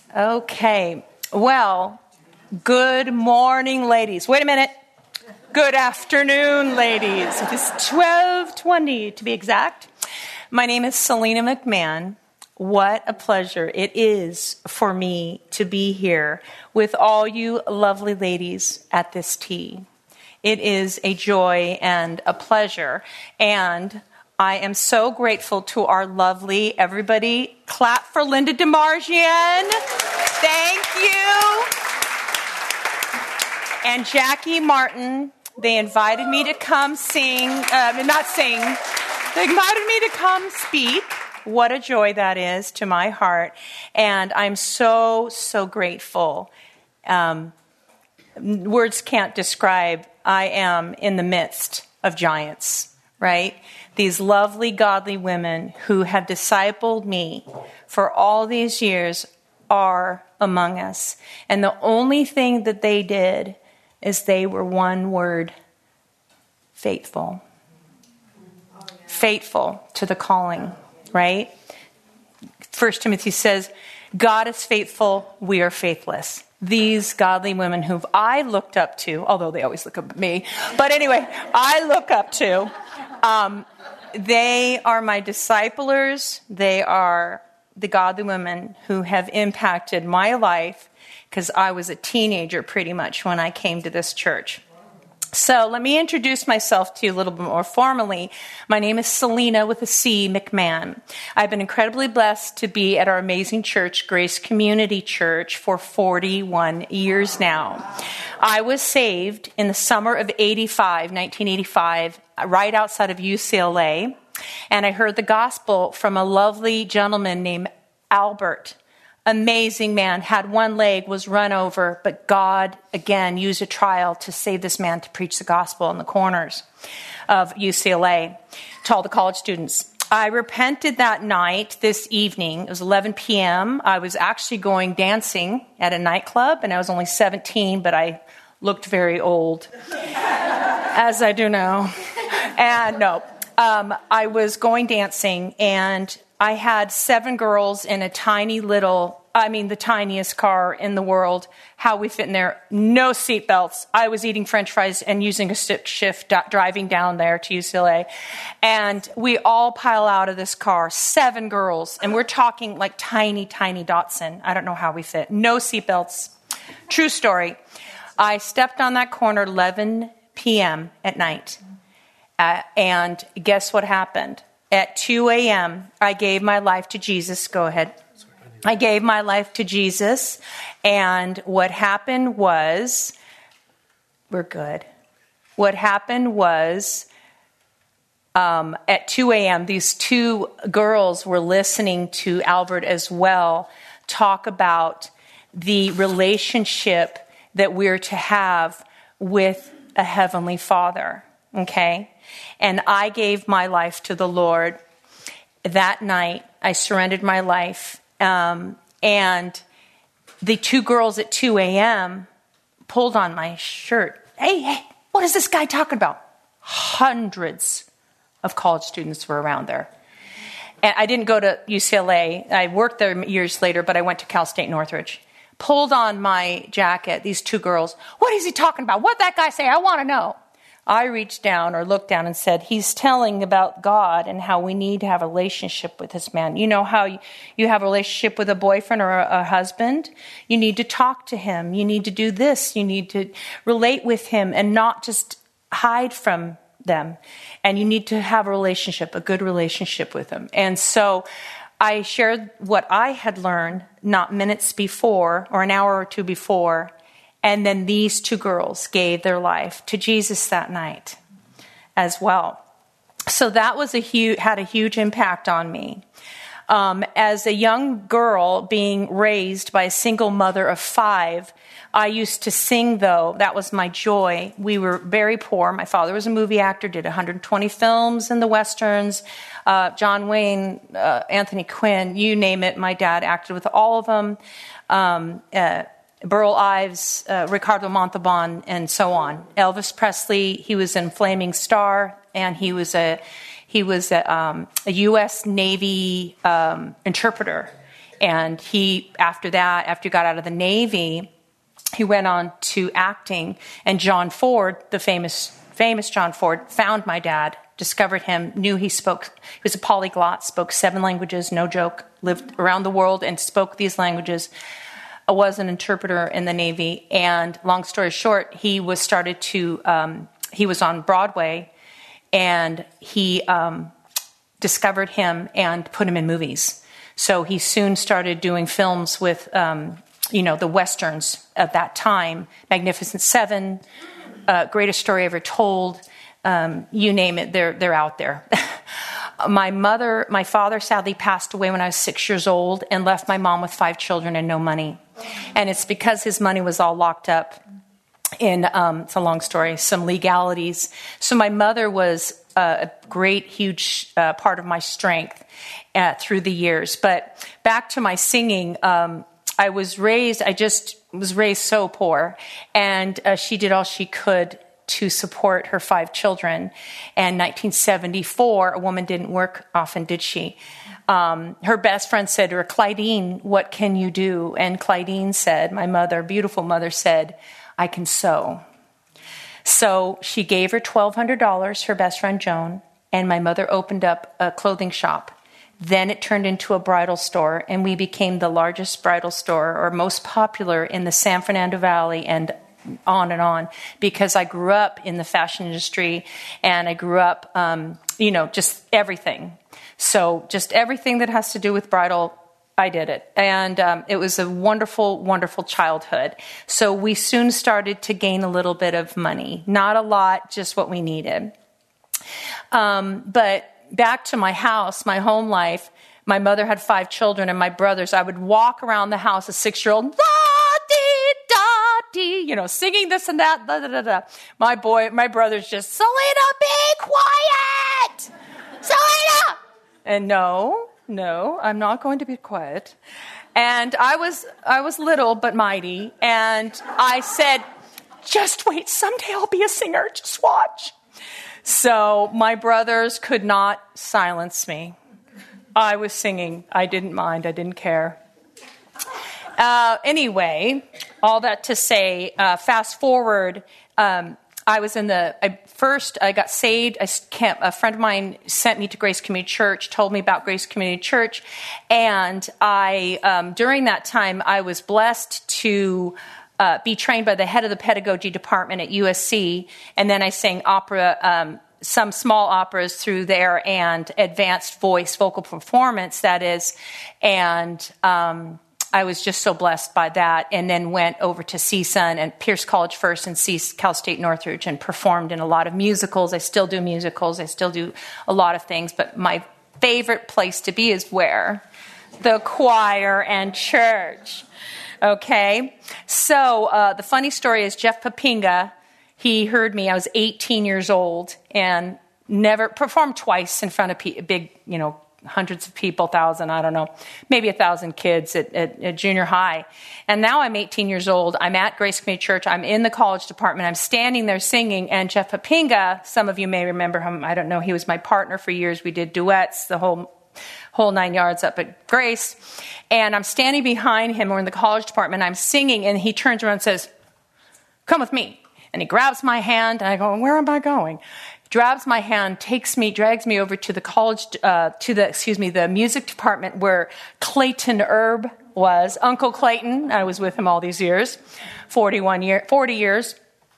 Okay. Well, good morning, ladies. Wait a minute. Good afternoon, ladies. It's 12:20 to be exact. My name is Selena McMahon. What a pleasure it is for me to be here with all you lovely ladies at this tea. It is a joy and a pleasure, and I am so grateful to our lovely, everybody clap for Linda DeMargian. Thank you. And Jackie Martin, they invited me to come sing, they invited me to come speak. What a joy that is to my heart. And I'm so, so grateful. Words can't describe. I am in the midst of giants, right? These lovely, godly women who have discipled me for all these years are among us. And the only thing that they did is they were one word: faithful. Faithful to the calling, right? 1 Timothy says, God is faithful, we are faithless. These godly women who I looked up to, although they always look up at me, but anyway, I look up to, they are my disciplers. They are the godly women who have impacted my life because I was a teenager pretty much when I came to this church. So let me introduce myself to you a little bit more formally. My name is Selena with a C, McMahon. I've been incredibly blessed to be at our amazing church, Grace Community Church, for 41 years now. I was saved in the summer of 1985, right outside of UCLA, and I heard the gospel from a lovely gentleman named Albert. Amazing man, had one leg, was run over, but God, again, used a trial to save this man to preach the gospel in the corners of UCLA to all the college students. I repented that night, this evening. It was 11 p.m. I was actually going dancing at a nightclub, and I was only 17, but I looked very old, as I do now. And I was going dancing, and I had 7 girls in a tiny little, the tiniest car in the world. How we fit in there? No seatbelts. I was eating French fries and using a stick shift, driving down there to UCLA. And we all pile out of this car, 7 girls. And we're talking like tiny, tiny Datsun. I don't know how we fit. No seatbelts. True story. I stepped on that corner 11 p.m. at night. And guess what happened? At 2 a.m., I gave my life to Jesus. Go ahead. I gave my life to Jesus. And what happened was, we're good. What happened was, at 2 a.m., these 2 girls were listening to Albert as well talk about the relationship that we're to have with a heavenly Father. Okay? And I gave my life to the Lord. That night, I surrendered my life. And the 2 girls at 2 a.m. pulled on my shirt. Hey, what is this guy talking about? Hundreds of college students were around there. And I didn't go to UCLA. I worked there years later, but I went to Cal State Northridge. Pulled on my jacket, these 2 girls. What is he talking about? What'd that guy say? I want to know. I reached down or looked down and said, he's telling about God and how we need to have a relationship with this man. You know how you have a relationship with a boyfriend or a husband? You need to talk to him. You need to do this. You need to relate with him and not just hide from them. And you need to have a relationship, a good relationship with him. And so I shared what I had learned not minutes before or an hour or 2 before. And then these 2 girls gave their life to Jesus that night as well. So that was had a huge impact on me. As a young girl being raised by a single mother of 5, I used to sing, though. That was my joy. We were very poor. My father was a movie actor, did 120 films in the Westerns. John Wayne, Anthony Quinn, you name it. My dad acted with all of them. Burl Ives, Ricardo Montalban, and so on. Elvis Presley, he was in Flaming Star, and he was a U.S. Navy interpreter And after he got out of the Navy, he went on to acting. And John Ford, the famous John Ford, found my dad, discovered him, knew he was a polyglot, spoke 7 languages, no joke, lived around the world and spoke these languages, was an interpreter in the Navy. And long story short, he was on Broadway, and he discovered him and put him in movies. So he soon started doing films with, the Westerns of that time, Magnificent Seven, Greatest Story Ever Told, you name it, they're out there. My father sadly passed away when I was 6 years old and left my mom with 5 children and no money. And it's because his money was all locked up in, it's a long story, some legalities. So my mother was a great, huge part of my strength through the years. But back to my singing, I was raised so poor, and she did all she could to support her 5 children. And 1974, a woman didn't work often, did she? Her best friend said to her, "Clydine, what can you do?" And Clydine said, my mother, beautiful mother, said, "I can sew." So she gave her $1,200, her best friend Joan, and my mother opened up a clothing shop. Then it turned into a bridal store, and we became the largest bridal store, or most popular, in the San Fernando Valley and on, because I grew up in the fashion industry, and I grew up, just everything. So just everything that has to do with bridal, I did it. And it was a wonderful, wonderful childhood. So we soon started to gain a little bit of money. Not a lot, just what we needed. But back to my house, my home life, my mother had 5 children, and my brothers, I would walk around the house, a 6-year-old, da-dee, singing this and that, da-da-da-da. My brother's just, "Selena, be quiet! Selena!" And no, I'm not going to be quiet. And I was little but mighty, and I said, "Just wait, someday I'll be a singer, just watch." So my brothers could not silence me. I was singing. I didn't mind. I didn't care. Anyway, all that to say, fast forward, I was I got saved. A friend of mine sent me to Grace Community Church, told me about Grace Community Church. And during that time, I was blessed to be trained by the head of the pedagogy department at USC. And then I sang opera, some small operas through there, and advanced vocal performance, that is. And I was just so blessed by that, and then went over to CSUN and Pierce College first and Cal State Northridge, and performed in a lot of musicals. I still do musicals. I still do a lot of things, but my favorite place to be is where? The choir and church. Okay? So the funny story is Jeff Papinga, he heard me. I was 18 years old and never performed twice in front of big, hundreds of people, 1,000, I don't know, maybe 1,000 kids at junior high. And now I'm 18 years old. I'm at Grace Community Church. I'm in the college department. I'm standing there singing. And Jeff Papinga, some of you may remember him. I don't know. He was my partner for years. We did duets, the whole 9 yards up at Grace. And I'm standing behind him. We're in the college department. I'm singing. And he turns around and says, "Come with me." And he grabs my hand. And I go, "Where am I going?" Grabs my hand, drags me over to the college, the music department where Clayton Erb was. Uncle Clayton, I was with him all these years, 40 years.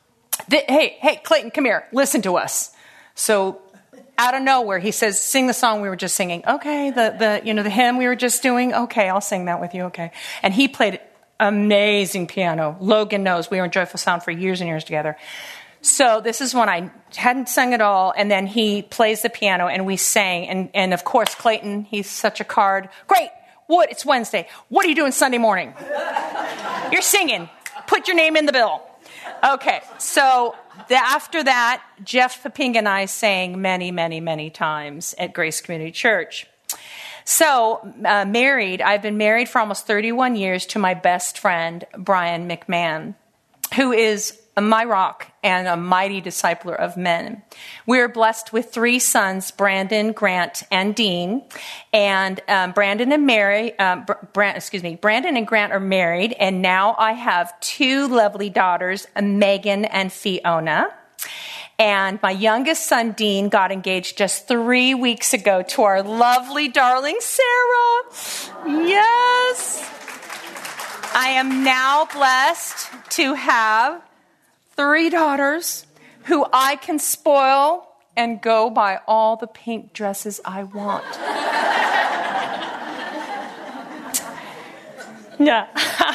Hey, Clayton, come here, listen to us. So out of nowhere, he says, "Sing the song we were just singing." Okay, the hymn we were just doing. Okay, I'll sing that with you. Okay. And he played amazing piano. Logan knows, we were in Joyful Sound for years and years together. So this is when I hadn't sung at all, and then he plays the piano, and we sang. And of course, Clayton, he's such a card. "Great, it's Wednesday. What are you doing Sunday morning?" "You're singing. Put your name in the bill." Okay, so after that, Jeff Papinga and I sang many, many, many times at Grace Community Church. So I've been married for almost 31 years to my best friend, Brian McMahon, who is my rock and a mighty discipler of men. We are blessed with 3 sons, Brandon, Grant, and Dean. And Brandon and Grant are married. And now I have 2 lovely daughters, Megan and Fiona. And my youngest son, Dean, got engaged just 3 weeks ago to our lovely, darling Sarah. Yes. I am now blessed to have 3 daughters who I can spoil and go buy all the pink dresses I want. Yeah.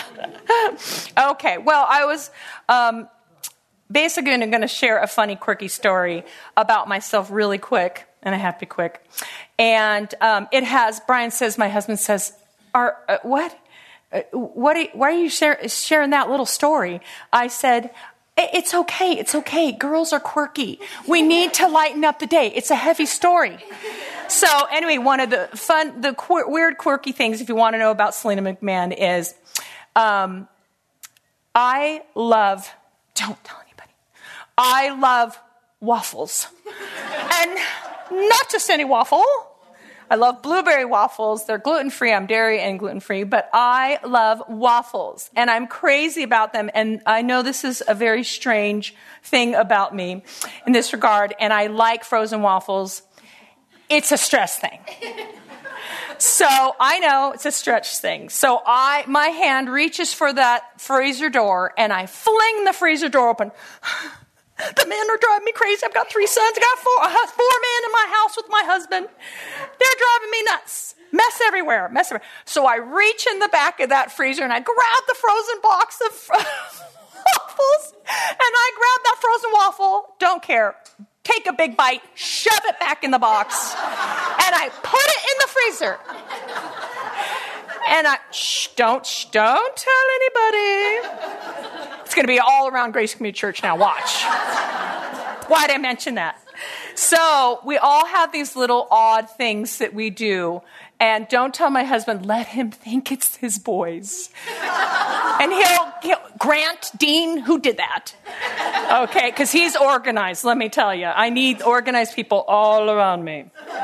Okay, well, I was basically going to share a funny, quirky story about myself really quick, and I have to be quick. And Brian says, my husband says, what? Why are you sharing that little story? I said, it's okay. Girls are quirky. We need to lighten up the day. It's a heavy story. So anyway, one of the weird, quirky things, if you want to know about Selena McMahon, is don't tell anybody, I love waffles. And not just any waffle. I love blueberry waffles. They're gluten-free. I'm dairy and gluten-free, but I love waffles, and I'm crazy about them. And I know this is a very strange thing about me in this regard, and I like frozen waffles. It's a stress thing. So I know it's a stretch thing. So my hand reaches for that freezer door, and I fling the freezer door open. The men are driving me crazy. I've got 3 sons. I got 4 men in my house with my husband. They're driving me nuts. Mess everywhere. So I reach in the back of that freezer and I grab the frozen box of waffles. And I grab that frozen waffle. Don't care. Take a big bite. Shove it back in the box. And I put it in the freezer. And don't tell anybody. It's going to be all around Grace Community Church now. Watch. Why'd I mention that? So we all have these little odd things that we do. And don't tell my husband, let him think it's his boys. And he'll Grant, Dean, who did that? Okay, because he's organized, let me tell you. I need organized people all around me.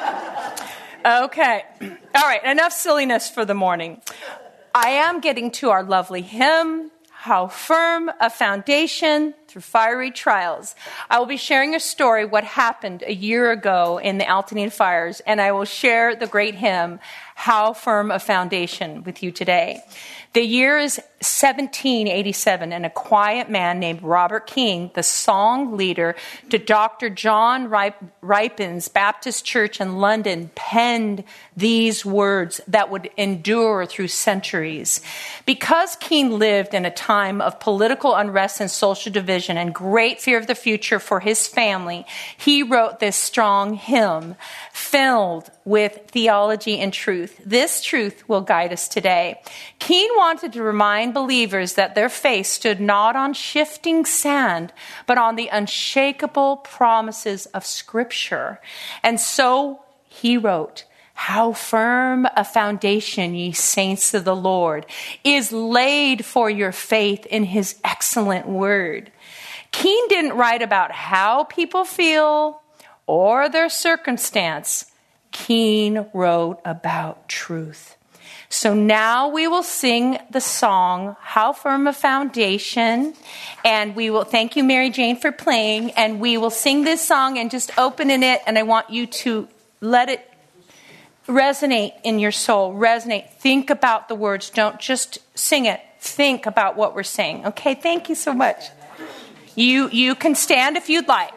Okay. All right, enough silliness for the morning. I am getting to our lovely hymn, How Firm a Foundation Through Fiery Trials. I will be sharing a story, what happened a year ago in the Altadena fires, and I will share the great hymn, How Firm a Foundation, with you today. The year is 1787, and a quiet man named Robert King, the song leader to Dr. John Ripon's Baptist Church in London, penned these words that would endure through centuries. Because King lived in a time of political unrest and social division and great fear of the future for his family, he wrote this strong hymn filled with theology and truth. This truth will guide us today. King wanted to remind believers that their faith stood not on shifting sand, but on the unshakable promises of Scripture. And so he wrote, how firm a foundation, ye saints of the Lord, is laid for your faith in his excellent word. King didn't write about how people feel or their circumstance. King wrote about truth. So now we will sing the song, How Firm a Foundation, and we will, thank you, Mary Jane, for playing, and we will sing this song and just open in it, and I want you to let it resonate in your soul, resonate. Think about the words. Don't just sing it. Think about what we're saying. Okay, thank you so much. You can stand if you'd like.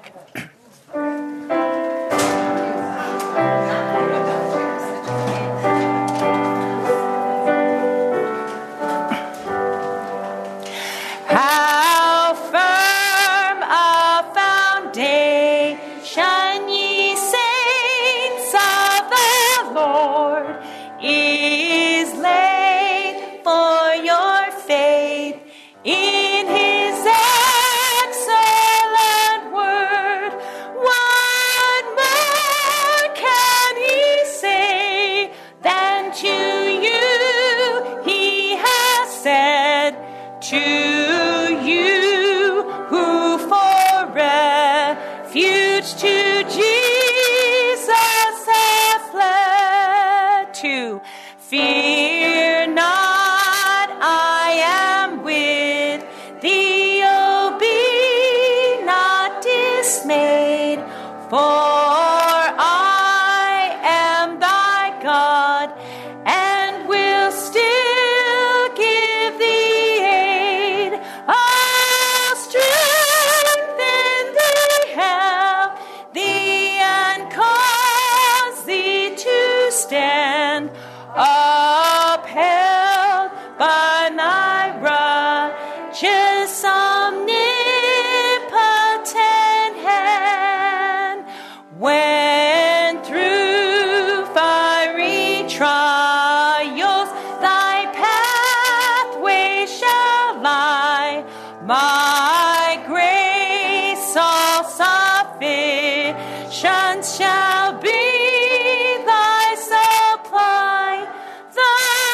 How firm a foundation, ye saints of the Lord, is laid for your faith in his excellent word. What more can he say than to you he has said, to you who to Jesus have fled. To fear not, I am with thee, oh, be not dismayed, for I am thy God, and will still give thee aid. I'll strengthen thee, help thee, and cause thee to stand, upheld by thy righteous omnipotent hand. When through fiery trials thy pathway shall lie, my grace all sufficient shall be thy supply. The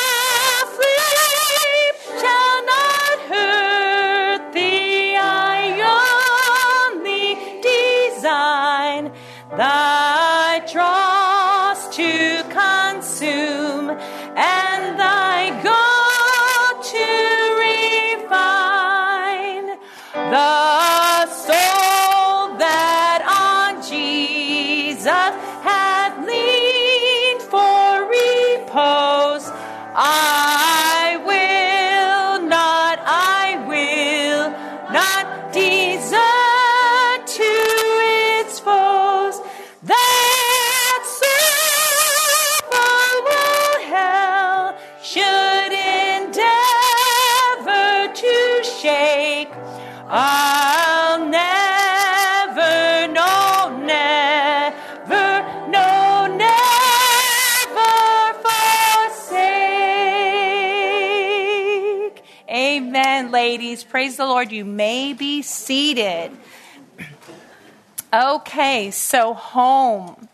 flame shall not hurt thee, I only design thy dross to consume, and thy goal to refine. The soul that on Jesus hath leaned for repose, I will not desert to its foes. That sorrowful hell should endeavor to shake, I'll never, no, never forsake. Amen, ladies. Praise the Lord. You may be seated. Okay, so home.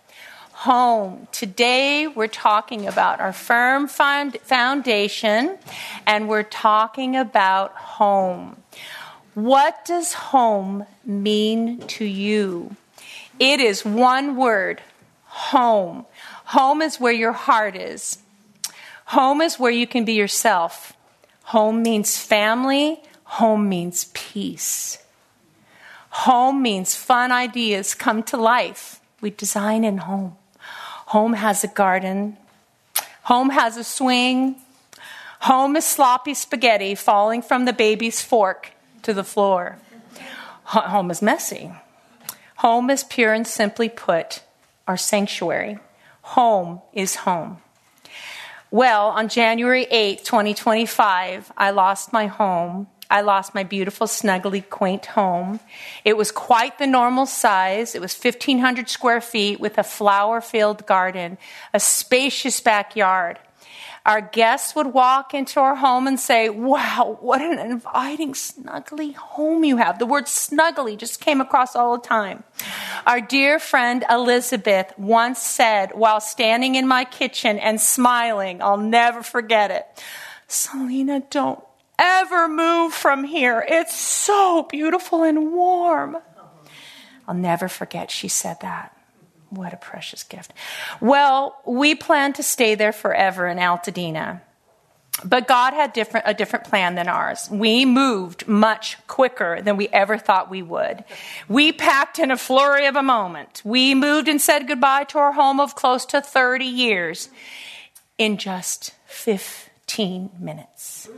Today we're talking about our firm foundation, and we're talking about home. What does home mean to you? It is one word, home. Home is where your heart is. Home is where you can be yourself. Home means family. Home means peace. Home means fun ideas come to life. We design in home. Home has a garden. Home has a swing. Home is sloppy spaghetti falling from the baby's fork to the floor. Home is messy. Home is pure and simply put, our sanctuary. Home is home. Well, on January 8th, 2025, I lost my home. I lost my beautiful, snuggly, quaint home. It was quite the normal size. It was 1,500 square feet with a flower-filled garden, a spacious backyard. Our guests would walk into our home and say, wow, what an inviting, snuggly home you have. The word snuggly just came across all the time. Our dear friend Elizabeth once said while standing in my kitchen and smiling, I'll never forget it, Selena, don't ever move from here. It's so beautiful and warm. I'll never forget she said that. What a precious gift. Well, we planned to stay there forever in Altadena, but God had a different plan than ours. We moved much quicker than we ever thought we would. We packed in a flurry of a moment. We moved and said goodbye to our home of close to 30 years in just 15 minutes.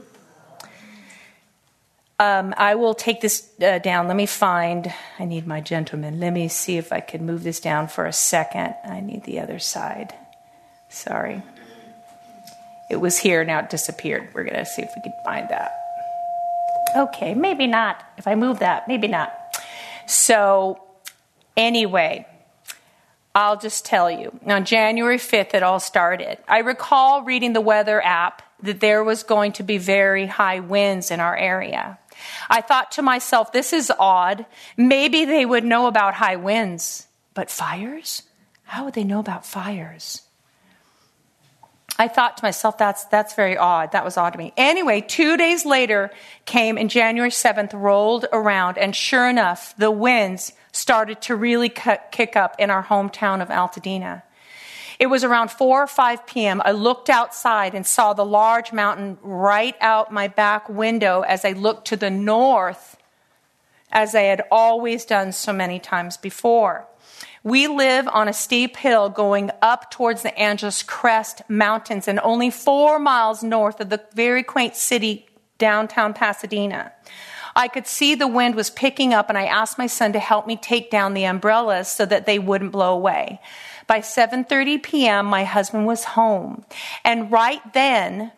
I will take this down. Let me find, I need my gentleman. Let me see if I can move this down for a second. I need the other side. Sorry. It was here, now it disappeared. We're going to see if we can find that. Okay, maybe not. If I move that, maybe not. So, anyway, I'll just tell you. On January 5th, it all started. I recall reading the weather app that there was going to be very high winds in our area. I thought to myself, this is odd. Maybe they would know about high winds, but fires? How would they know about fires? I thought to myself, that's very odd. That was odd to me. Anyway, 2 days later came and January 7th rolled around, and sure enough, the winds started to really kick up in our hometown of Altadena. It was around 4 or 5 p.m. I looked outside and saw the large mountain right out my back window as I looked to the north, as I had always done so many times before. We live on a steep hill going up towards the Angeles Crest Mountains and only 4 miles north of the very quaint city, downtown Pasadena. I could see the wind was picking up, and I asked my son to help me take down the umbrellas so that they wouldn't blow away. By 7:30 p.m., my husband was home. And right then,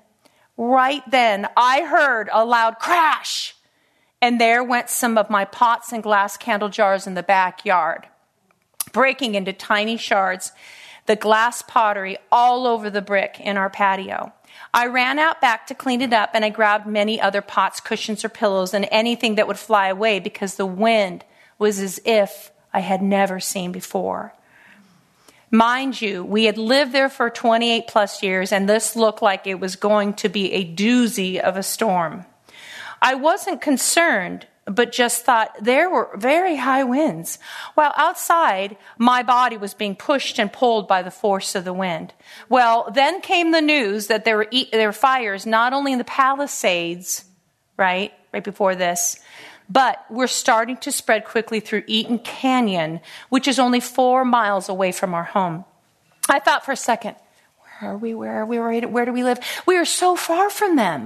I heard a loud crash. And there went some of my pots and glass candle jars in the backyard, breaking into tiny shards, the glass pottery all over the brick in our patio. I ran out back to clean it up, and I grabbed many other pots, cushions, or pillows, and anything that would fly away because the wind was as if I had never seen before. Mind you, we had lived there for 28 plus years, and this looked like it was going to be a doozy of a storm. I wasn't concerned, but just thought there were very high winds. While outside, my body was being pushed and pulled by the force of the wind. Well, then came the news that there were fires not only in the Palisades, right before this, but we're starting to spread quickly through Eaton Canyon, which is only 4 miles away from our home. I thought for a second, where are we? Where do we live? We are so far from them.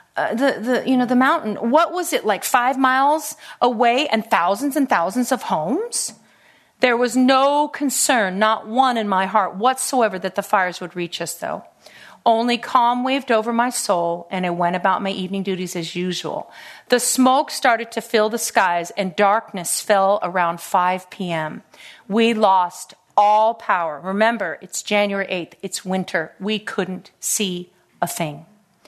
The mountain. What was it, like 5 miles away and thousands of homes? There was no concern, not one in my heart whatsoever, that the fires would reach us, though. Only calm waved over my soul, and I went about my evening duties as usual. The smoke started to fill the skies, and darkness fell around 5 p.m. We lost all power. Remember, it's January 8th. It's winter. We couldn't see a thing.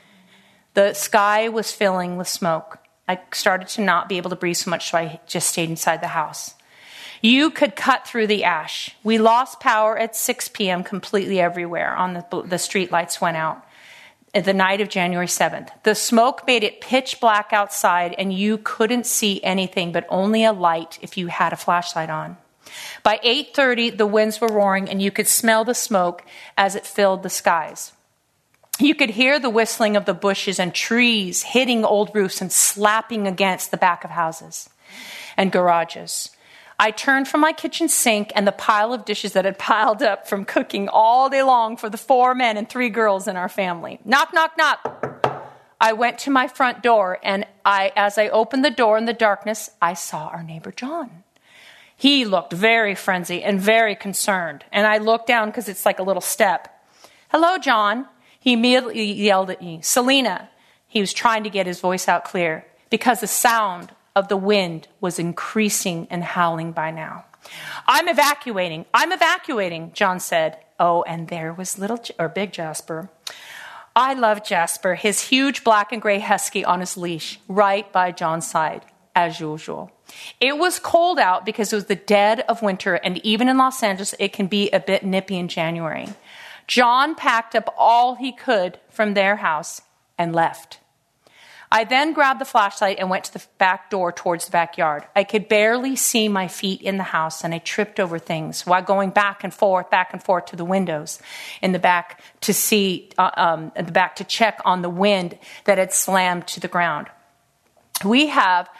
The sky was filling with smoke. I started to not be able to breathe so much, so I just stayed inside the house. You could cut through the ash. We lost power at 6 p.m. completely everywhere. The street lights went out the night of January 7th. The smoke made it pitch black outside, and you couldn't see anything but only a light if you had a flashlight on. By 8:30, the winds were roaring, and you could smell the smoke as it filled the skies. You could hear the whistling of the bushes and trees hitting old roofs and slapping against the back of houses and garages. I turned from my kitchen sink and the pile of dishes that had piled up from cooking all day long for the 4 men and 3 girls in our family. Knock, knock, knock. I went to my front door, and as I opened the door in the darkness, I saw our neighbor John. He looked very frenzied and very concerned, and I looked down because it's like a little step. Hello, John. He immediately yelled at me, Selena. He was trying to get his voice out clear because the sound of the wind was increasing and howling by now. I'm evacuating, John said. Oh, and there was Big Jasper. I loved Jasper, his huge black and gray husky on his leash, right by John's side, as usual. It was cold out because it was the dead of winter, and even in Los Angeles, it can be a bit nippy in January. John packed up all he could from their house and left. I then grabbed the flashlight and went to the back door towards the backyard. I could barely see my feet in the house, and I tripped over things while going back and forth to the windows in the back to see, to check on the wind that had slammed to the ground. We have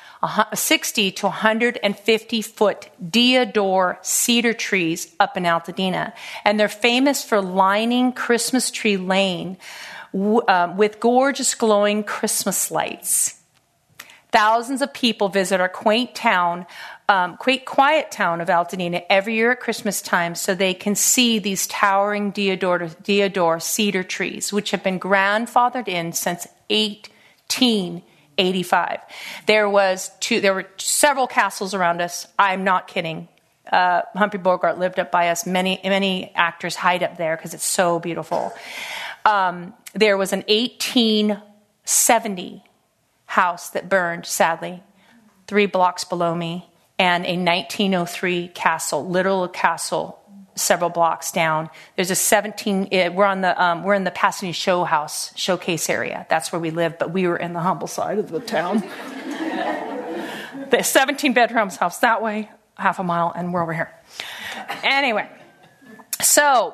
60 to 150 foot deodar cedar trees up in Altadena, and they're famous for lining Christmas tree lane with gorgeous glowing Christmas lights. Thousands of people visit our quaint quiet town of Altadena every year at Christmas time so they can see these towering deodar cedar trees, which have been grandfathered in since 1885. There were several castles around us. I'm not kidding. Humphrey Bogart lived up by us. Many actors hide up there because it's so beautiful. There was an 1870 house that burned, sadly, 3 blocks below me, and a 1903 castle, literal castle, several blocks down. There's a 17. We're in the Pasadena showcase area. That's where we live, but we were in the humble side of the town. The 17 bedrooms house that way, half a mile, and we're over here. Anyway, so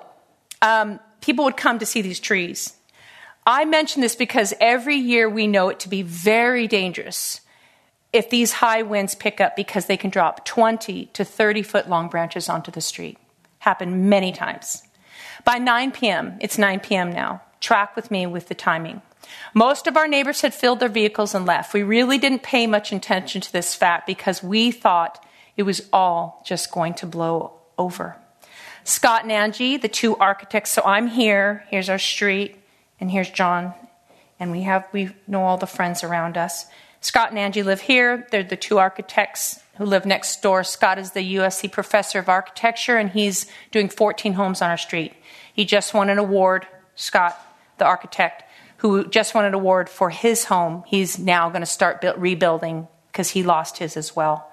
people would come to see these trees. I mention this because every year we know it to be very dangerous if these high winds pick up, because they can drop 20 to 30 foot long branches onto the street. Happened many times. By 9 p.m., it's 9 p.m. now. Track with me with the timing. Most of our neighbors had filled their vehicles and left. We really didn't pay much attention to this fact because we thought it was all just going to blow over. Scott and Angie, the two architects, so I'm here, here's our street, and here's John, and we know all the friends around us. Scott and Angie live here. They're the two architects who live next door. Scott is the USC professor of architecture, and he's doing 14 homes on our street. He just won an award, Scott, the architect, who just won an award for his home. He's now going to start rebuilding because he lost his as well.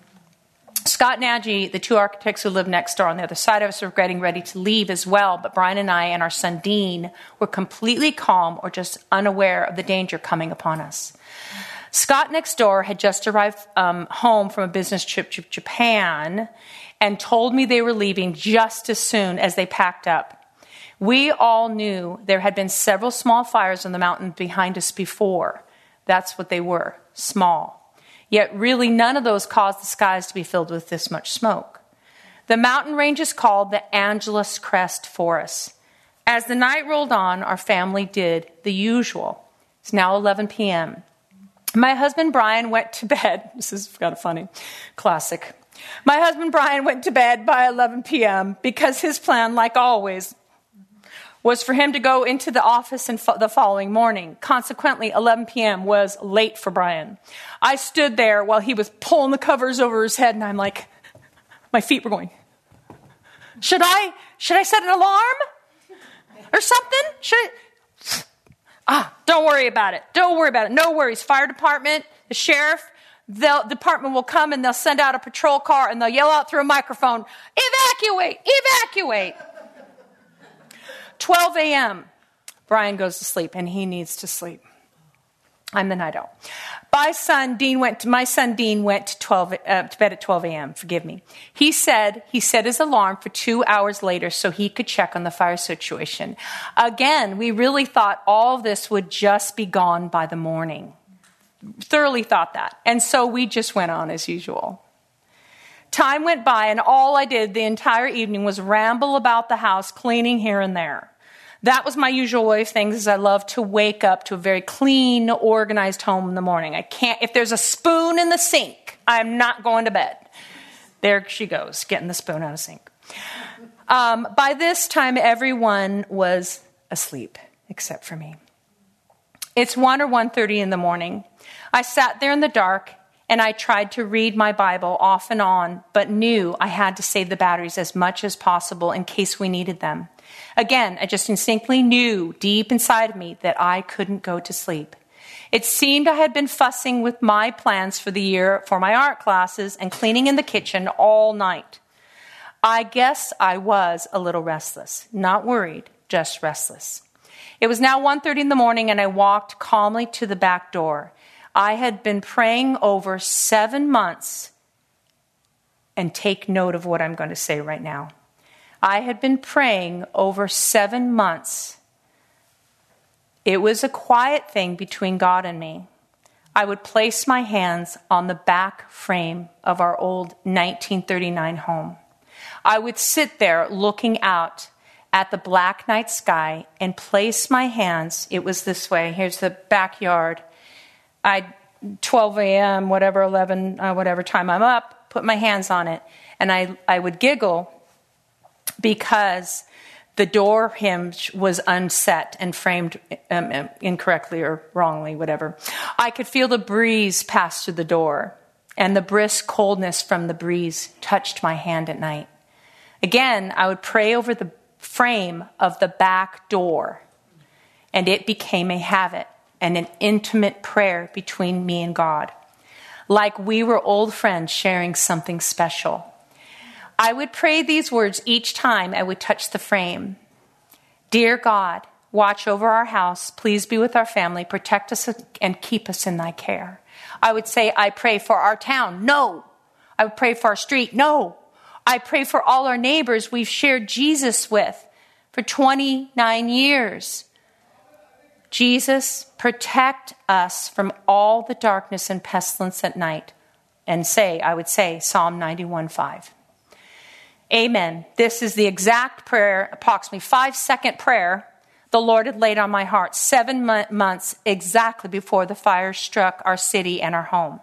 Scott and Angie, the two architects who live next door on the other side of us, are getting ready to leave as well. But Brian and I and our son Dean were completely calm or just unaware of the danger coming upon us. Scott next door had just arrived home from a business trip to Japan and told me they were leaving just as soon as they packed up. We all knew there had been several small fires on the mountain behind us before. That's what they were, small. Yet really none of those caused the skies to be filled with this much smoke. The mountain range is called the Angeles Crest Forest. As the night rolled on, our family did the usual. It's now 11 p.m. My husband Brian went to bed. This is kind of funny. Classic. My husband Brian went to bed by 11 p.m. because his plan, like always, was for him to go into the office the following morning. Consequently, 11 p.m. was late for Brian. I stood there while he was pulling the covers over his head, and I'm like, my feet were going, should I set an alarm or something? Don't worry about it. Don't worry about it. No worries. Fire department, the sheriff, the department will come and they'll send out a patrol car and they'll yell out through a microphone, evacuate, evacuate. 12 a.m. Brian goes to sleep, and he needs to sleep. I'm the night owl. My son Dean went to bed at 12 a.m. Forgive me. He set his alarm for 2 hours later so he could check on the fire situation. Again, we really thought all of this would just be gone by the morning. Thoroughly thought that. And so we just went on as usual. Time went by, and all I did the entire evening was ramble about the house, cleaning here and there. That was my usual way of things, as I love to wake up to a very clean, organized home in the morning. If there's a spoon in the sink, I'm not going to bed. There she goes, getting the spoon out of the sink. By this time, everyone was asleep, except for me. It's 1 or 1:30 in the morning. I sat there in the dark, and I tried to read my Bible off and on, but knew I had to save the batteries as much as possible in case we needed them. Again, I just instinctively knew deep inside of me that I couldn't go to sleep. It seemed I had been fussing with my plans for the year for my art classes and cleaning in the kitchen all night. I guess I was a little restless, not worried, just restless. It was now 1:30 in the morning, and I walked calmly to the back door. I had been praying over 7 months, and take note of what I'm going to say right now. I had been praying over 7 months. It was a quiet thing between God and me. I would place my hands on the back frame of our old 1939 home. I would sit there looking out at the black night sky and place my hands. It was this way. Here's the backyard. 12 a.m., whatever, 11, whatever time I'm up, put my hands on it. And I would giggle because the door hinge was unset and framed incorrectly or wrongly, whatever. I could feel the breeze pass through the door, and the brisk coldness from the breeze touched my hand at night. Again, I would pray over the frame of the back door, and it became a habit and an intimate prayer between me and God, like we were old friends sharing something special. I would pray these words each time I would touch the frame. Dear God, watch over our house. Please be with our family. Protect us and keep us in thy care. I would say, I pray for our town. No. I would pray for our street. No. I pray for all our neighbors we've shared Jesus with for 29 years. Jesus, protect us from all the darkness and pestilence at night. And I would say, Psalm 91:5. Amen. This is the exact prayer, approximately 5-second prayer, the Lord had laid on my heart 7 months exactly before the fire struck our city and our home.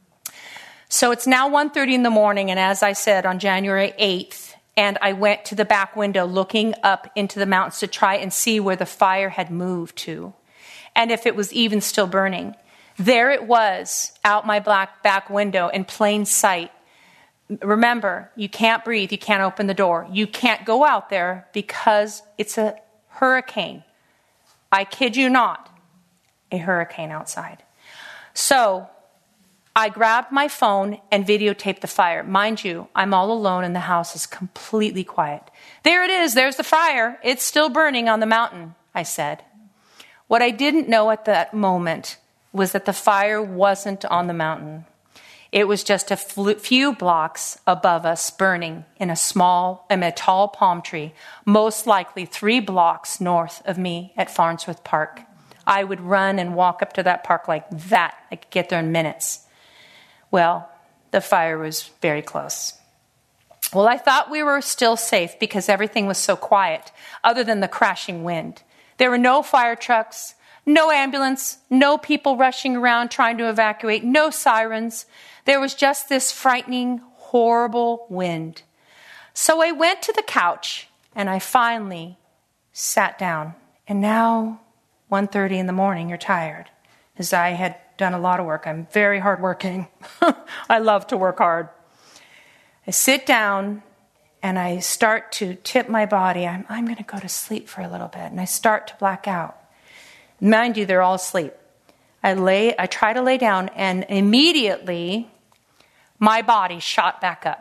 So it's now 1:30 in the morning, and as I said, on January 8th, and I went to the back window looking up into the mountains to try and see where the fire had moved to, and if it was even still burning. There it was, out my back window in plain sight. Remember, you can't breathe, you can't open the door. You can't go out there because it's a hurricane. I kid you not, a hurricane outside. So I grabbed my phone and videotaped the fire. Mind you, I'm all alone and the house is completely quiet. There it is, there's the fire. It's still burning on the mountain, I said. What I didn't know at that moment was that the fire wasn't on the mountain. It was just a few blocks above us burning in a tall palm tree, most likely 3 blocks north of me at Farnsworth Park. I would run and walk up to that park like that. I could get there in minutes. Well, the fire was very close. Well, I thought we were still safe because everything was so quiet, other than the crashing wind. There were no fire trucks, no ambulance, no people rushing around trying to evacuate, no sirens. There was just this frightening, horrible wind. So I went to the couch and I finally sat down. And now, 1:30 in the morning, you're tired. As I had done a lot of work. I'm very hardworking. I love to work hard. I sit down and I start to tip my body. I'm going to go to sleep for a little bit. And I start to black out. Mind you, they're all asleep. I try to lay down, and immediately my body shot back up.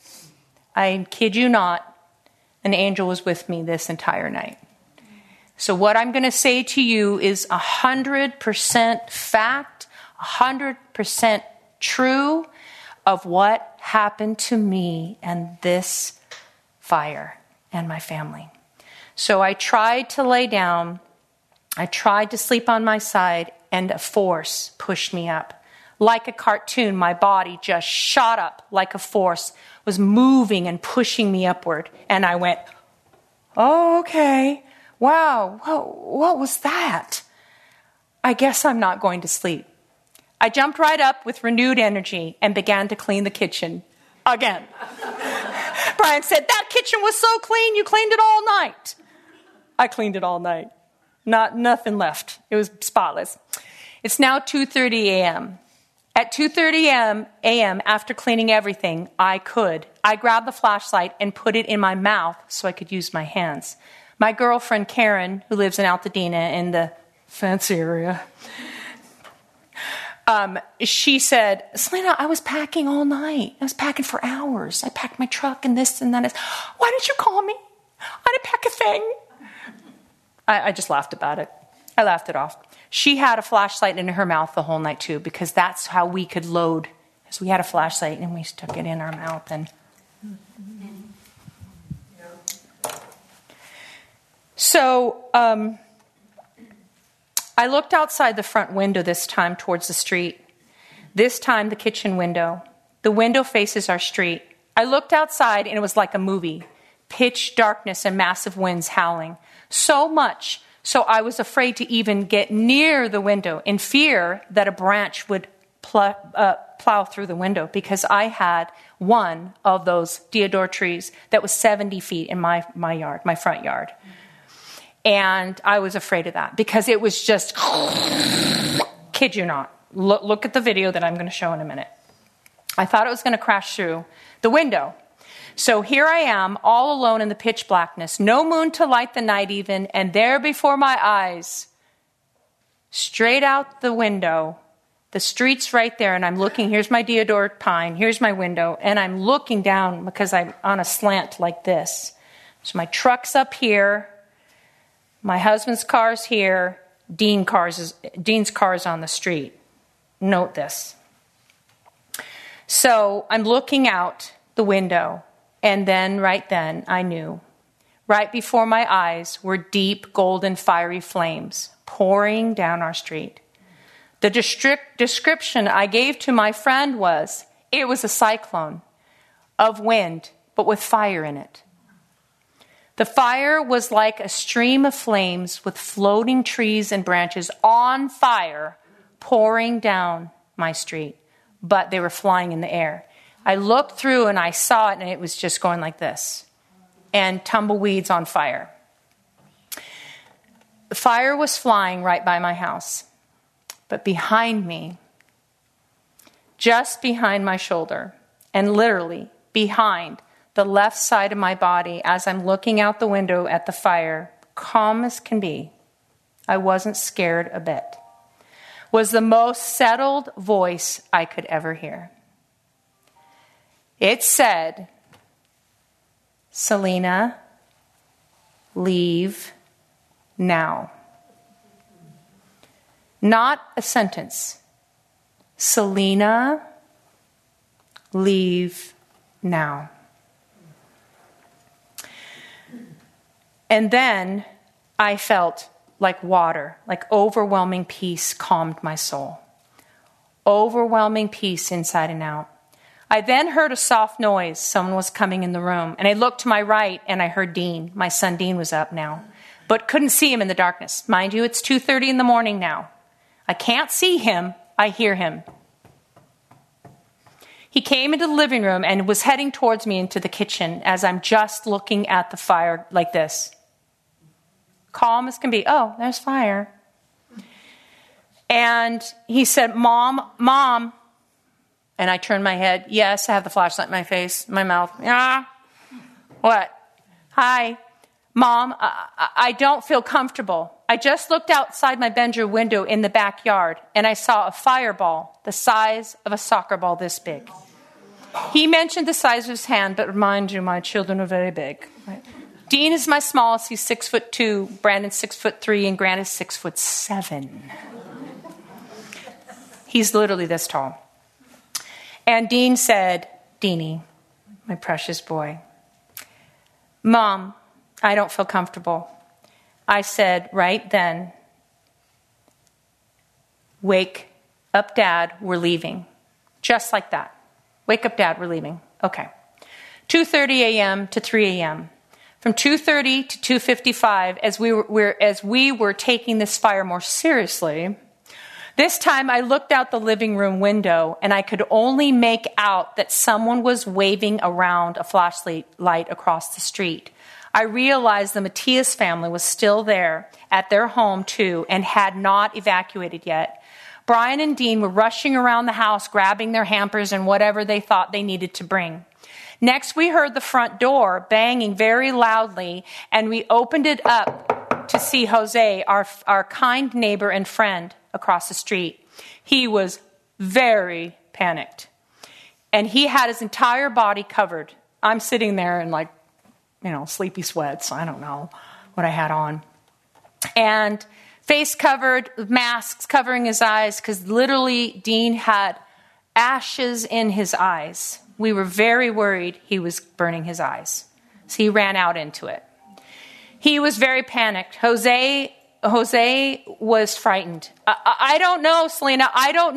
I kid you not, an angel was with me this entire night. So what I'm going to say to you is 100% fact, 100% true of what happened to me and this fire and my family. So I tried to lay down. I tried to sleep on my side, and a force pushed me up. Like a cartoon, my body just shot up like a force, was moving and pushing me upward. And I went, oh, okay. Wow, what was that? I guess I'm not going to sleep. I jumped right up with renewed energy and began to clean the kitchen again. Brian said, that kitchen was so clean, you cleaned it all night. I cleaned it all night. Nothing left. It was spotless. It's now 2:30 a.m. At 2:30 a.m., after cleaning everything I grabbed the flashlight and put it in my mouth so I could use my hands. My girlfriend, Karen, who lives in Altadena in the fancy area, she said, Selena, I was packing all night. I was packing for hours. I packed my truck and this and that. Why didn't you call me? I didn't pack a thing. I just laughed about it. I laughed it off. She had a flashlight in her mouth the whole night too, because that's how we could load. So we had a flashlight and we stuck it in our mouth. And so I looked outside the front window this time towards the street. This time the kitchen window. The window faces our street. I looked outside and it was like a movie. Pitch darkness and massive winds howling. So much so I was afraid to even get near the window in fear that a branch would plow through the window, because I had one of those deodar trees that was 70 feet in my yard, my front yard. And I was afraid of that because it was just, kid you not. Look at the video that I'm going to show in a minute. I thought it was going to crash through the window. So here I am, all alone in the pitch blackness, no moon to light the night even, and there before my eyes, straight out the window, The street's right there, and I'm looking. Here's my deodar pine. Here's my window, and I'm looking down because I'm on a slant like this. So my truck's up here. My husband's car's here. Dean's car's on the street. Note this. So I'm looking out the window, and right then, I knew. Right before my eyes were deep, golden, fiery flames pouring down our street. The description I gave to my friend was, it was a cyclone of wind, but with fire in it. The fire was like a stream of flames with floating trees and branches on fire pouring down my street, but they were flying in the air. I looked through and I saw it, and it was just going like this, and tumbleweeds on fire. The fire was flying right by my house. But behind me, just behind my shoulder, and literally behind the left side of my body as I'm looking out the window at the fire, calm as can be, I wasn't scared a bit, was the most settled voice I could ever hear. It said, "Selena, leave now." Not a sentence. Selena, leave now. And then I felt like water, like overwhelming peace calmed my soul. Overwhelming peace inside and out. I then heard a soft noise. Someone was coming in the room. And I looked to my right and I heard Dean. My son Dean was up now, but couldn't see him in the darkness. Mind you, it's 2:30 in the morning now. I can't see him, I hear him. He came into the living room and was heading towards me into the kitchen as I'm just looking at the fire like this. Calm as can be. Oh, there's fire. And he said, Mom. And I turned my head. Yes, I have the flashlight in my face, my mouth. Yeah. What? Hi. Mom, I don't feel comfortable. I just looked outside my bedroom window in the backyard, and I saw a fireball the size of a soccer ball this big. He mentioned the size of his hand, but mind you, my children are very big. Right? Dean is my smallest. He's 6'2". Brandon's 6'3", and Grant is 6'7". He's literally this tall. And Dean said, Deanie, my precious boy, Mom, I don't feel comfortable. I said right then, wake up, Dad, we're leaving. Just like that. Wake up, Dad, we're leaving. Okay. 2:30 a.m. to 3 a.m. From 2:30 to 2:55, as we were taking this fire more seriously, this time I looked out the living room window and I could only make out that someone was waving around a flashlight across the street. I realized the Matias family was still there at their home too and had not evacuated yet. Brian and Dean were rushing around the house, grabbing their hampers and whatever they thought they needed to bring. Next, we heard the front door banging very loudly, and we opened it up to see Jose, our kind neighbor and friend across the street. He was very panicked, and he had his entire body covered. I'm sitting there in sleepy sweats. I don't know what I had on. And face covered, masks covering his eyes, because literally Dean had ashes in his eyes. We were very worried he was burning his eyes. So he ran out into it. He was very panicked. Jose was frightened. I don't know, Selena. I don't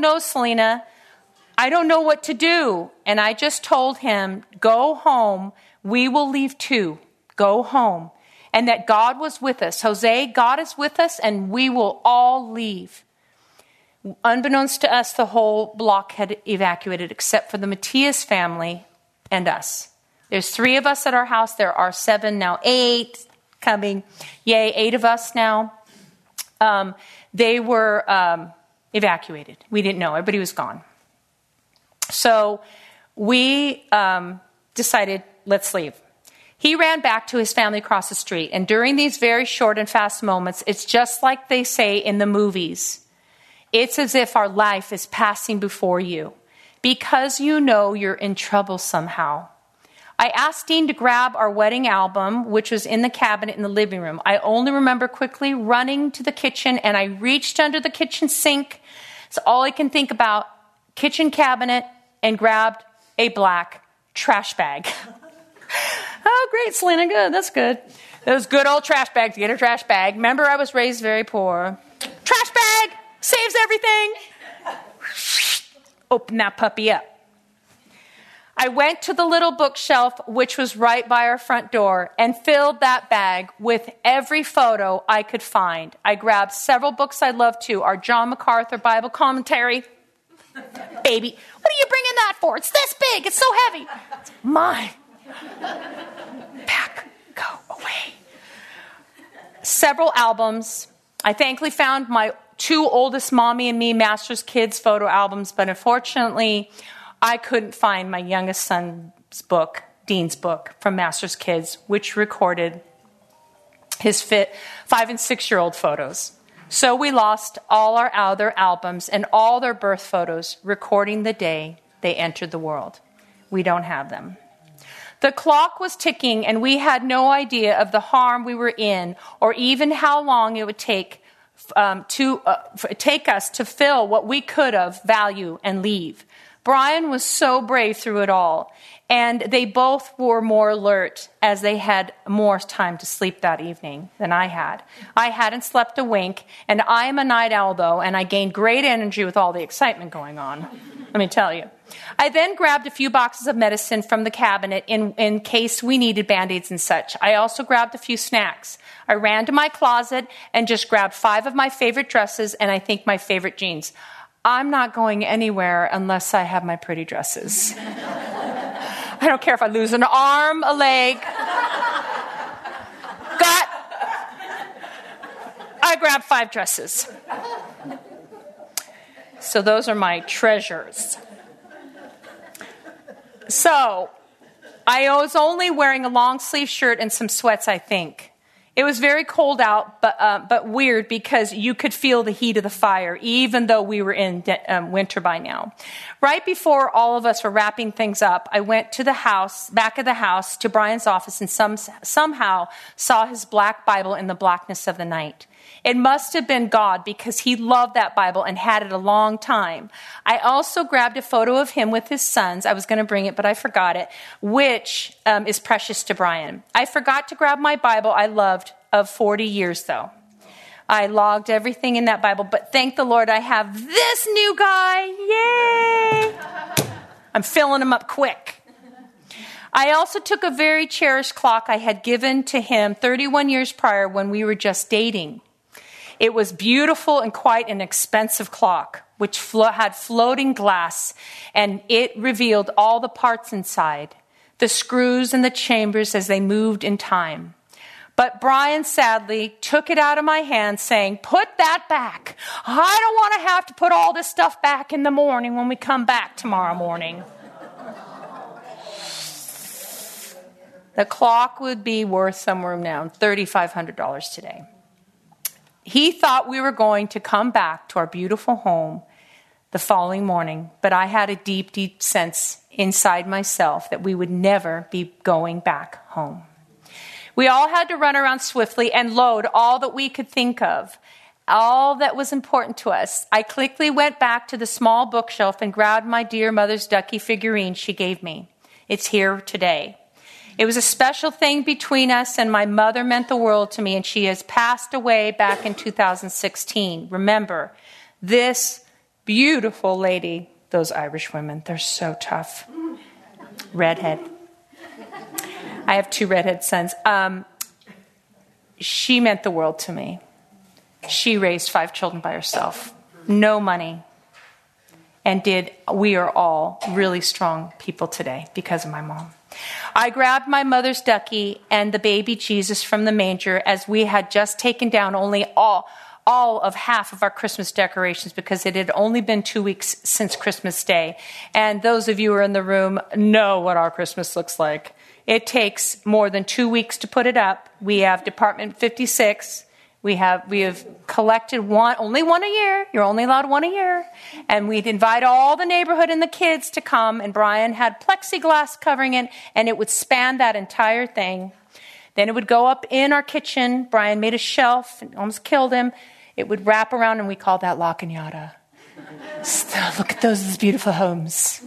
know what to do. And I just told him, go home. We will leave too. Go home. And that God was with us. Jose, God is with us, and we will all leave. Unbeknownst to us, the whole block had evacuated except for the Matias family and us. There's 3 of us at our house. There are 7, now 8 coming. Yay, 8 of us now. They were evacuated. We didn't know. Everybody was gone. So we decided, let's leave. He ran back to his family across the street. And during these very short and fast moments, it's just like they say in the movies. It's as if our life is passing before you because you know you're in trouble somehow. I asked Dean to grab our wedding album, which was in the cabinet in the living room. I only remember quickly running to the kitchen, and I reached under the kitchen sink. It's all I can think about, kitchen cabinet, and grabbed a black trash bag. Oh, great, Selena, good, that's good. Those good old trash bags, get a trash bag. Remember, I was raised very poor. Trash bag saves everything. Open that puppy up. I went to the little bookshelf, which was right by our front door, and filled that bag with every photo I could find. I grabbed several books I loved too. Our John MacArthur Bible commentary. Baby, what are you bringing that for? It's this big. It's so heavy. It's mine. Pack, go away. Several albums. I thankfully found my 2 oldest Mommy and Me Masters Kids photo albums, but unfortunately, I couldn't find my youngest son's book, Dean's book, from Masters Kids, which recorded his 5 and 6-year-old photos. So we lost all our other albums and all their birth photos recording the day they entered the world. We don't have them. The clock was ticking, and we had no idea of the harm we were in or even how long it would take us to fill what we could of value and leave. Brian was so brave through it all, and they both were more alert as they had more time to sleep that evening than I had. I hadn't slept a wink, and I am a night owl, though, and I gained great energy with all the excitement going on, let me tell you. I then grabbed a few boxes of medicine from the cabinet in case we needed Band-Aids and such. I also grabbed a few snacks. I ran to my closet and just grabbed 5 of my favorite dresses and I think my favorite jeans. I'm not going anywhere unless I have my pretty dresses. I don't care if I lose an arm, a leg, gut. I grabbed 5 dresses. So those are my treasures. So I was only wearing a long sleeve shirt and some sweats, I think. It was very cold out, but weird because you could feel the heat of the fire, even though we were in winter by now. Right before all of us were wrapping things up, I went to the house, back of the house, to Brian's office and somehow saw his black Bible in the blackness of the night. It must have been God because he loved that Bible and had it a long time. I also grabbed a photo of him with his sons. I was going to bring it, but I forgot it, which is precious to Brian. I forgot to grab my Bible I loved of 40 years, though. I logged everything in that Bible, but thank the Lord I have this new guy. Yay! I'm filling him up quick. I also took a very cherished clock I had given to him 31 years prior when we were just dating. It was beautiful and quite an expensive clock, which had floating glass, and it revealed all the parts inside, the screws and the chambers as they moved in time. But Brian sadly took it out of my hand saying, "Put that back. I don't want to have to put all this stuff back in the morning when we come back tomorrow morning." The clock would be worth somewhere around $3,500 today. He thought we were going to come back to our beautiful home the following morning, but I had a deep, deep sense inside myself that we would never be going back home. We all had to run around swiftly and load all that we could think of, all that was important to us. I quickly went back to the small bookshelf and grabbed my dear mother's ducky figurine she gave me. It's here today. It was a special thing between us, and my mother meant the world to me, and she has passed away back in 2016. Remember, this beautiful lady, those Irish women, they're so tough. Redhead. I have 2 redhead sons. She meant the world to me. She raised 5 children by herself. No money. And we are all really strong people today because of my mom. I grabbed my mother's ducky and the baby Jesus from the manger as we had just taken down only all of half of our Christmas decorations because it had only been 2 weeks since Christmas Day. And those of you who are in the room know what our Christmas looks like. It takes more than 2 weeks to put it up. We have Department 56 We have collected only one a year. You're only allowed one a year. And we'd invite all the neighborhood and the kids to come. And Brian had plexiglass covering it, and it would span that entire thing. Then it would go up in our kitchen. Brian made a shelf and almost killed him. It would wrap around, and we called that La Cañada. So look at those beautiful homes.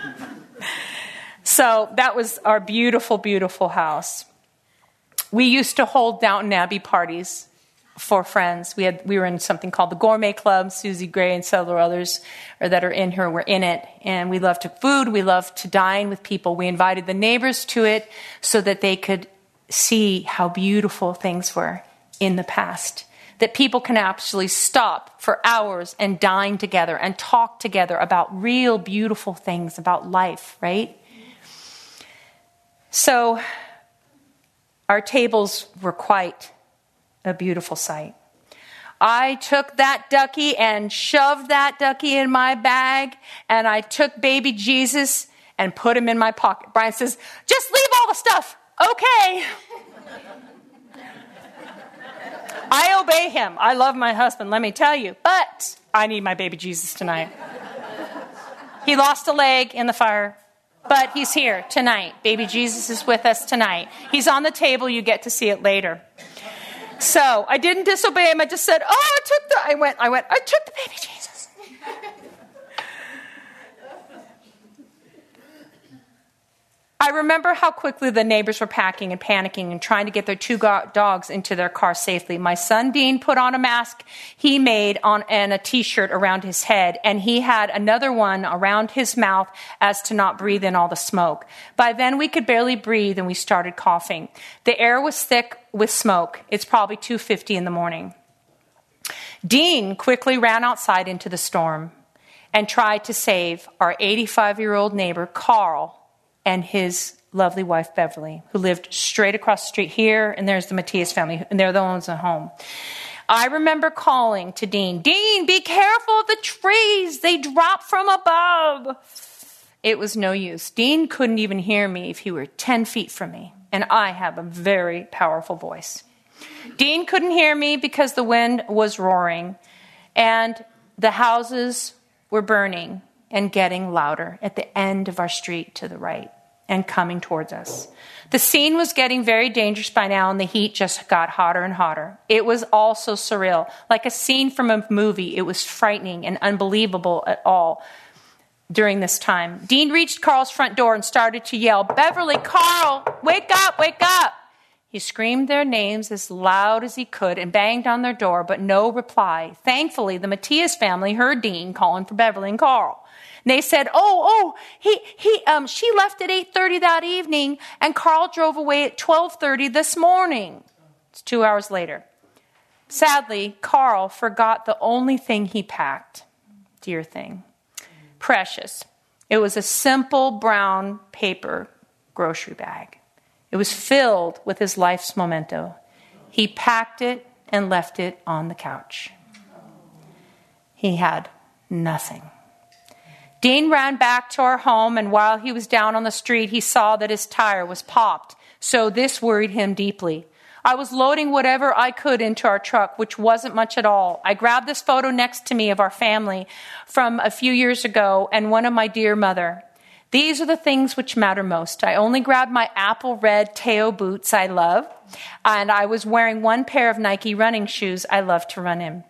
So that was our beautiful, beautiful house. We used to hold Downton Abbey parties for friends. We were in something called the Gourmet Club. Susie Gray and several others that are in here were in it. And we loved to food. We loved to dine with people. We invited the neighbors to it so that they could see how beautiful things were in the past. That people can actually stop for hours and dine together and talk together about real beautiful things about life, right? So our tables were quite a beautiful sight. I took that ducky and shoved that ducky in my bag, and I took baby Jesus and put him in my pocket. Brian says, just leave all the stuff. Okay. I obey him. I love my husband, let me tell you, but I need my baby Jesus tonight. He lost a leg in the fire, but he's here tonight. Baby Jesus is with us tonight. He's on the table. You get to see it later. So I didn't disobey him. I just said, I took the baby Jesus. I remember how quickly the neighbors were packing and panicking and trying to get their two dogs into their car safely. My son, Dean, put on a mask he made and a T-shirt around his head, and he had another one around his mouth as to not breathe in all the smoke. By then, we could barely breathe, and we started coughing. The air was thick with smoke. It's probably 2:50 in the morning. Dean quickly ran outside into the storm and tried to save our 85-year-old neighbor, Carl, and his lovely wife, Beverly, who lived straight across the street here, and there's the Matias family, and they're the ones at home. I remember calling to Dean, Dean, be careful of the trees. They drop from above. It was no use. Dean couldn't even hear me if he were 10 feet from me, and I have a very powerful voice. Dean couldn't hear me because the wind was roaring, and the houses were burning and getting louder at the end of our street to the right and coming towards us. The scene was getting very dangerous by now, and the heat just got hotter and hotter. It was also surreal, like a scene from a movie. It was frightening and unbelievable at all during this time. Dean reached Carl's front door and started to yell, Beverly, Carl, wake up, wake up. He screamed their names as loud as he could and banged on their door, but no reply. Thankfully, the Matias family heard Dean calling for Beverly and Carl. And they said, she left at 8:30 that evening, and Carl drove away at 12:30 this morning. It's 2 hours later. Sadly, Carl forgot the only thing he packed. Dear thing. Precious. It was a simple brown paper grocery bag. It was filled with his life's memento. He packed it and left it on the couch. He had nothing. Dean ran back to our home, and while he was down on the street, he saw that his tire was popped. So this worried him deeply. I was loading whatever I could into our truck, which wasn't much at all. I grabbed this photo next to me of our family from a few years ago and one of my dear mother. These are the things which matter most. I only grabbed my apple red Teo boots I love, and I was wearing one pair of Nike running shoes I love to run in.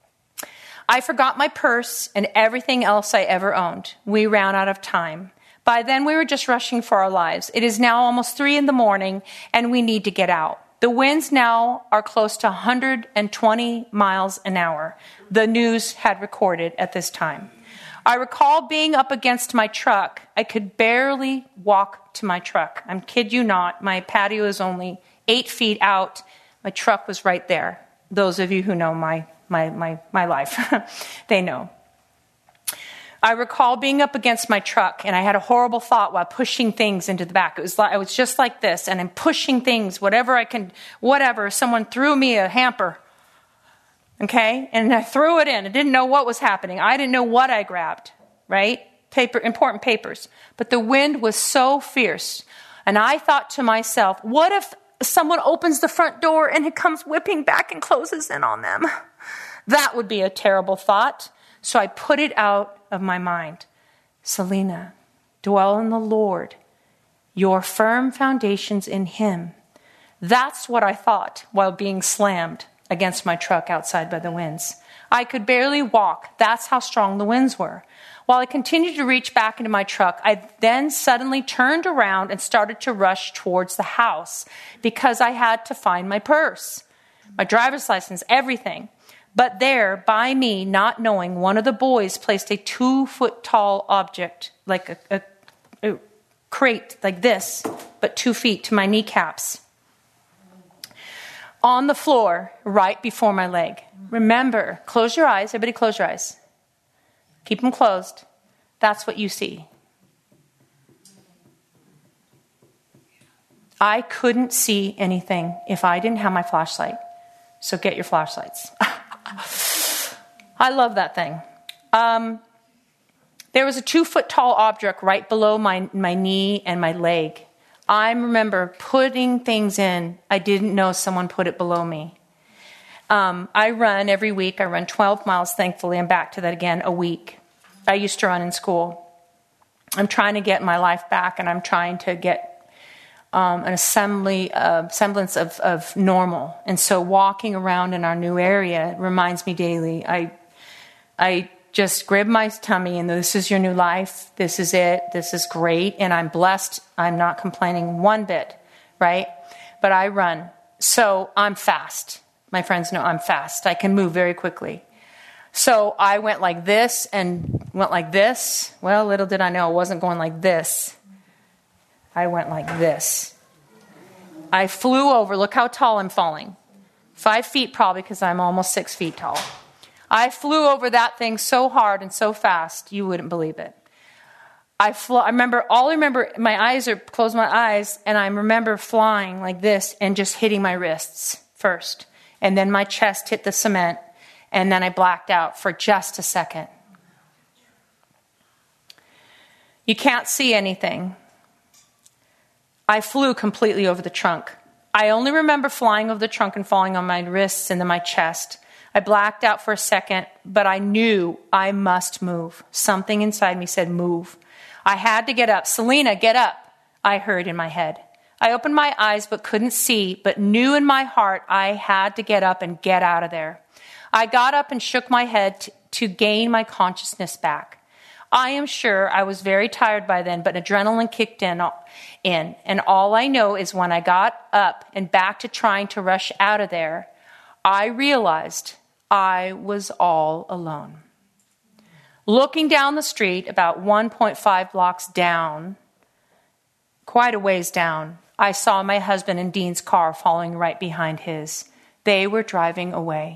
I forgot my purse and everything else I ever owned. We ran out of time. By then, we were just rushing for our lives. It is now almost 3 a.m, and we need to get out. The winds now are close to 120 miles an hour, the news had recorded at this time. I recall being up against my truck. I could barely walk to my truck. I'm kid you not. My patio is only 8 feet out. My truck was right there. Those of you who know my life, they know. I recall being up against my truck, and I had a horrible thought while pushing things into the back. I was just like this, and I'm pushing things, whatever. Someone threw me a hamper, okay? And I threw it in. I didn't know what was happening. I didn't know what I grabbed, right? Important papers. But the wind was so fierce, and I thought to myself, what if someone opens the front door and it comes whipping back and closes in on them. That would be a terrible thought. So I put it out of my mind. Selena, dwell in the Lord, your firm foundations in him. That's what I thought while being slammed against my truck outside by the winds. I could barely walk. That's how strong the winds were. While I continued to reach back into my truck, I then suddenly turned around and started to rush towards the house because I had to find my purse, my driver's license, everything. But there, by me, not knowing, one of the boys placed a 2-foot-tall object, like a crate like this, but 2 feet to my kneecaps, on the floor right before my leg. Remember, close your eyes. Everybody close your eyes. Keep them closed. That's what you see. I couldn't see anything if I didn't have my flashlight. So get your flashlights. I love that thing. There was a 2-foot-tall object right below my knee and my leg. I remember putting things in. I didn't know someone put it below me. I run every week. I run 12 miles, thankfully. I'm back to that again, a week. I used to run in school. I'm trying to get my life back, and I'm trying to get an semblance of normal. And so walking around in our new area reminds me daily. I just grab my tummy and this is your new life. This is it. This is great. And I'm blessed. I'm not complaining one bit, right? But I run. So I'm fast. My friends know I'm fast. I can move very quickly. So I went like this and went like this. Well, little did I know I wasn't going like this. I went like this. I flew over. Look how tall I'm falling. 5 feet probably because I'm almost 6 feet tall. I flew over that thing so hard and so fast, you wouldn't believe it. I remember, my eyes are, close my eyes, and I remember flying like this and just hitting my wrists first. And then my chest hit the cement, and then I blacked out for just a second. You can't see anything. I flew completely over the trunk. I only remember flying over the trunk and falling on my wrists and then my chest. I blacked out for a second, but I knew I must move. Something inside me said, move. I had to get up. Selena, get up, I heard in my head. I opened my eyes but couldn't see, but knew in my heart I had to get up and get out of there. I got up and shook my head to gain my consciousness back. I am sure I was very tired by then, but adrenaline kicked in, and all I know is when I got up and back to trying to rush out of there, I realized I was all alone. Looking down the street, about 1.5 blocks down, quite a ways down, I saw my husband and Dean's car following right behind his. They were driving away.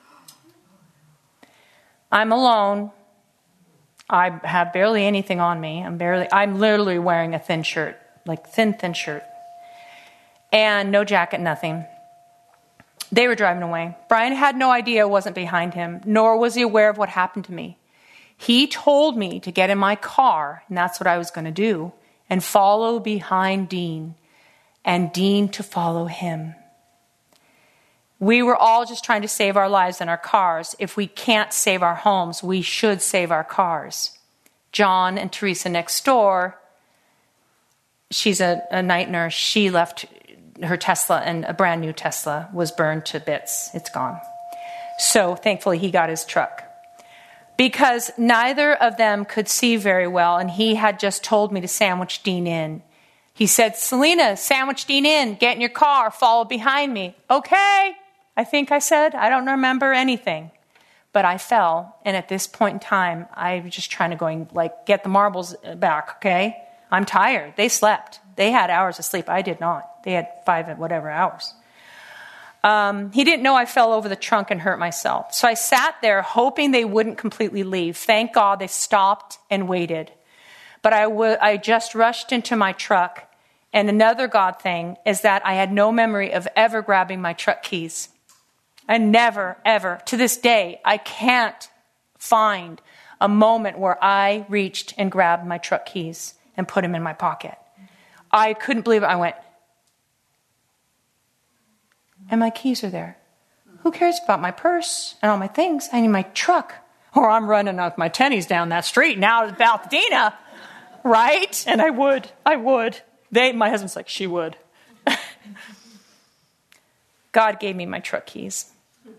I'm alone. I have barely anything on me. I'm literally wearing a thin shirt, like thin shirt. And no jacket, nothing. They were driving away. Brian had no idea I wasn't behind him, nor was he aware of what happened to me. He told me to get in my car, and that's what I was going to do, and follow behind Dean, and Dean to follow him. We were all just trying to save our lives in our cars. If we can't save our homes, we should save our cars. John and Teresa next door, she's a night nurse. She left her Tesla, and a brand new Tesla was burned to bits. It's gone. So thankfully he got his truck. Because neither of them could see very well, and he had just told me to sandwich Dean in. He said, Selena, sandwich Dean in, get in your car, follow behind me. Okay, I think I said. I don't remember anything. But I fell, and at this point in time, I was just trying to get the marbles back, okay? I'm tired. They slept. They had hours of sleep. I did not. They had 5 whatever hours. He didn't know I fell over the trunk and hurt myself. So I sat there hoping they wouldn't completely leave. Thank God they stopped and waited. But I just rushed into my truck. And another God thing is that I had no memory of ever grabbing my truck keys. I never, ever, to this day, I can't find a moment where I reached and grabbed my truck keys and put them in my pocket. I couldn't believe it. I went, and my keys are there. Who cares about my purse and all my things? I need my truck. Or I'm running with my tennies down that street now to Altadena, right? And I would. My husband's like, she would. God gave me my truck keys.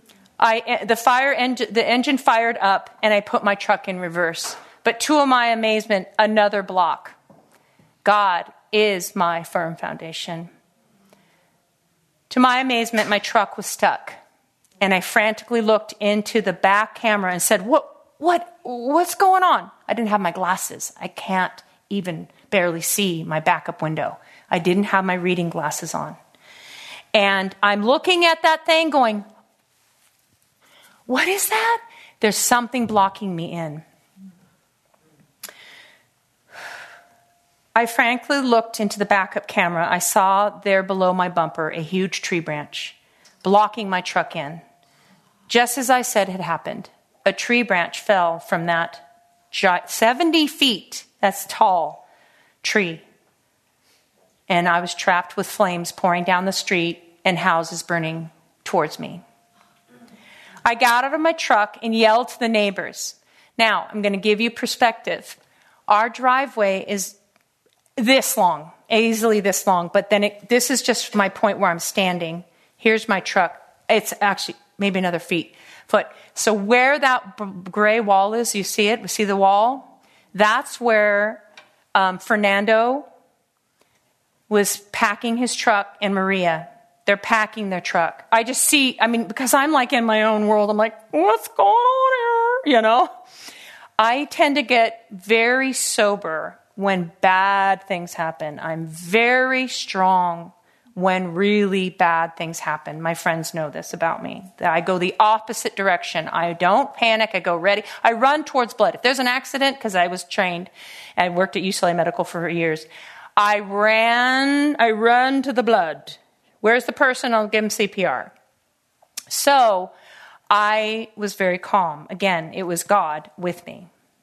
The engine fired up, and I put my truck in reverse. But to my amazement, another block. God is my firm foundation. To my amazement, my truck was stuck. And I frantically looked into the back camera and said, what's going on? I didn't have my glasses. I can't even barely see my backup window. I didn't have my reading glasses on. And I'm looking at that thing going, what is that? There's something blocking me in. I frankly looked into the backup camera. I saw there below my bumper a huge tree branch blocking my truck in. Just as I said had happened, a tree branch fell from that 70 feet, that's tall, tree. And I was trapped with flames pouring down the street and houses burning towards me. I got out of my truck and yelled to the neighbors. Now, I'm going to give you perspective. Our driveway is this long, easily this long, but then this is just my point where I'm standing. Here's my truck. It's actually maybe another foot. So where that gray wall is, you see it? You see the wall? That's where Fernando was packing his truck and Maria. They're packing their truck. I just see, because I'm like in my own world, I'm like, what's going on here? I tend to get very sober when bad things happen. I'm very strong when really bad things happen. My friends know this about me, that I go the opposite direction. I don't panic. I go ready. I run towards blood. If there's an accident, because I was trained, I worked at UCLA Medical for years, I run to the blood. Where's the person? I'll give him CPR. So I was very calm. Again, it was God with me.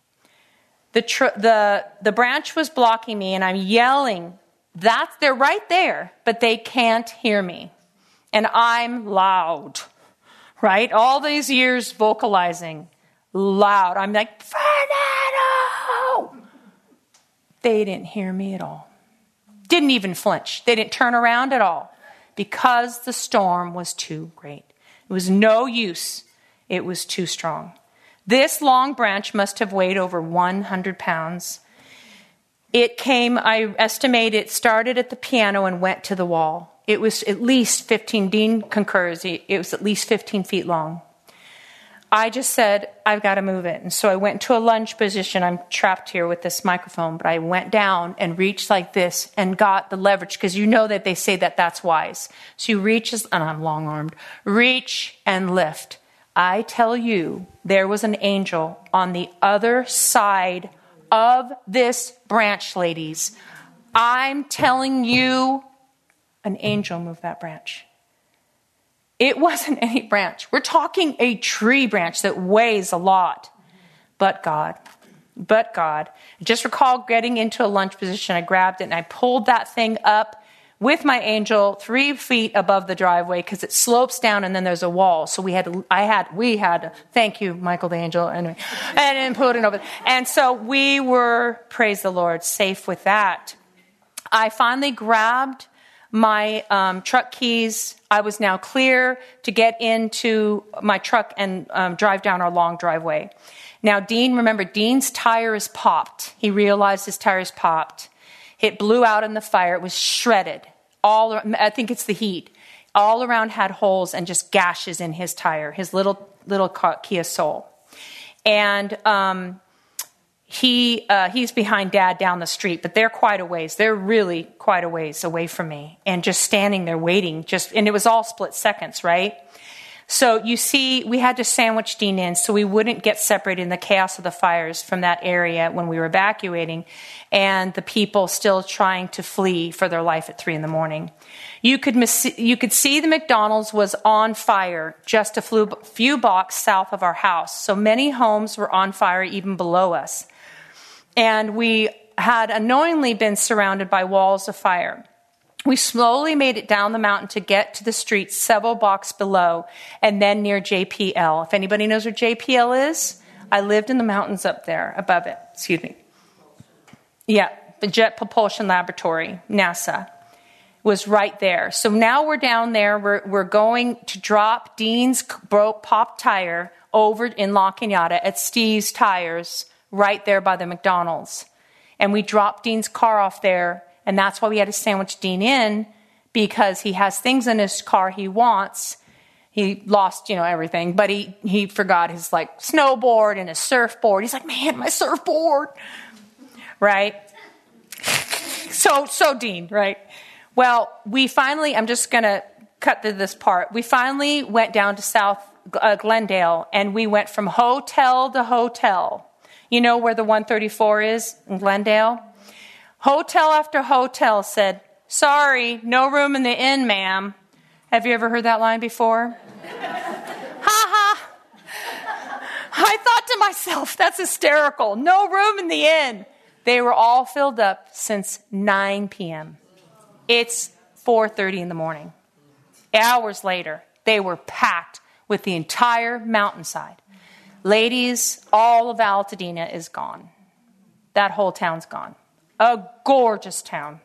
The branch was blocking me, and I'm yelling. They're right there, but they can't hear me. And I'm loud, right? All these years vocalizing loud. I'm like, Fernando! They didn't hear me at all. Didn't even flinch. They didn't turn around at all because the storm was too great. It was no use. It was too strong. This long branch must have weighed over 100 pounds. It came, I estimate it started at the piano and went to the wall. It was at least 15, Dean concurs, it was at least 15 feet long. I just said, I've got to move it. And so I went to a lunge position. I'm trapped here with this microphone, but I went down and reached like this and got the leverage, because you know that they say that that's wise. So you reach, and I'm long-armed, reach and lift. I tell you, there was an angel on the other side of this branch, ladies. I'm telling you, an angel moved that branch. It wasn't any branch. We're talking a tree branch that weighs a lot. But God. I just recall getting into a lunge position. I grabbed it and I pulled that thing up with my angel 3 feet above the driveway, because it slopes down and then there's a wall. So we had to, thank you, Michael the angel, anyway, and put it over. And so we were, praise the Lord, safe with that. I finally grabbed my truck keys. I was now clear to get into my truck and drive down our long driveway. Now, Dean's tire is popped. He realized his tire is popped. It blew out in the fire. It was shredded. I think it's the heat. All around had holes and just gashes in his tire, his little Kia Soul. And he's behind Dad down the street, but they're quite a ways. They're really quite a ways away from me, and just standing there waiting. And it was all split seconds, right? So you see, we had to sandwich Dean in so we wouldn't get separated in the chaos of the fires from that area when we were evacuating, and the people still trying to flee for their life at 3 a.m. You could see the McDonald's was on fire just a few blocks south of our house. So many homes were on fire even below us. And we had unknowingly been surrounded by walls of fire. We slowly made it down the mountain to get to the streets several blocks below and then near JPL. If anybody knows where JPL is, I lived in the mountains up there, above it. Excuse me. Yeah, the Jet Propulsion Laboratory, NASA, was right there. So now we're down there. We're going to drop Dean's popped tire over in La Cañada at Steve's Tires right there by the McDonald's. And we dropped Dean's car off there, and that's why we had to sandwich Dean in, because he has things in his car he wants. He lost, everything, but he forgot his snowboard and his surfboard. He's like, man, my surfboard, right? So Dean, right? Well, we finally, I'm just going to cut through this part. We finally went down to South Glendale, and we went from hotel to hotel. You know where the 134 is in Glendale? Hotel after hotel said, sorry, no room in the inn, ma'am. Have you ever heard that line before? Ha ha. I thought to myself, that's hysterical. No room in the inn. They were all filled up since 9 p.m. It's 4:30 in the morning. Hours later, they were packed with the entire mountainside. Ladies, all of Altadena is gone. That whole town's gone. A gorgeous town.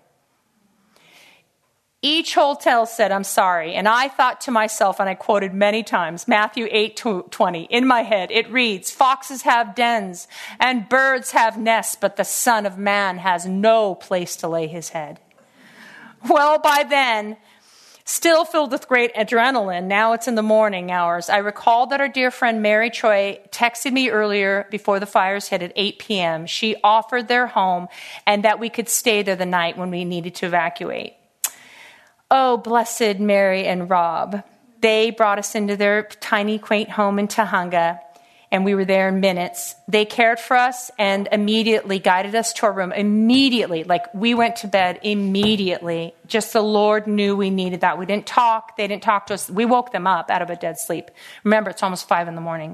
Each hotel said, I'm sorry. And I thought to myself, and I quoted many times, Matthew 8:20, in my head, it reads, foxes have dens and birds have nests, but the Son of Man has no place to lay his head. Well, by then, still filled with great adrenaline, now it's in the morning hours, I recall that our dear friend Mary Choi texted me earlier before the fires hit at 8 p.m. She offered their home and that we could stay there the night when we needed to evacuate. Oh, blessed Mary and Rob. They brought us into their tiny, quaint home in Tahunga, and we were there in minutes. They cared for us and immediately guided us to our room. Immediately, we went to bed immediately. Just the Lord knew we needed that. We didn't talk. They didn't talk to us. We woke them up out of a dead sleep. Remember, it's almost 5 a.m.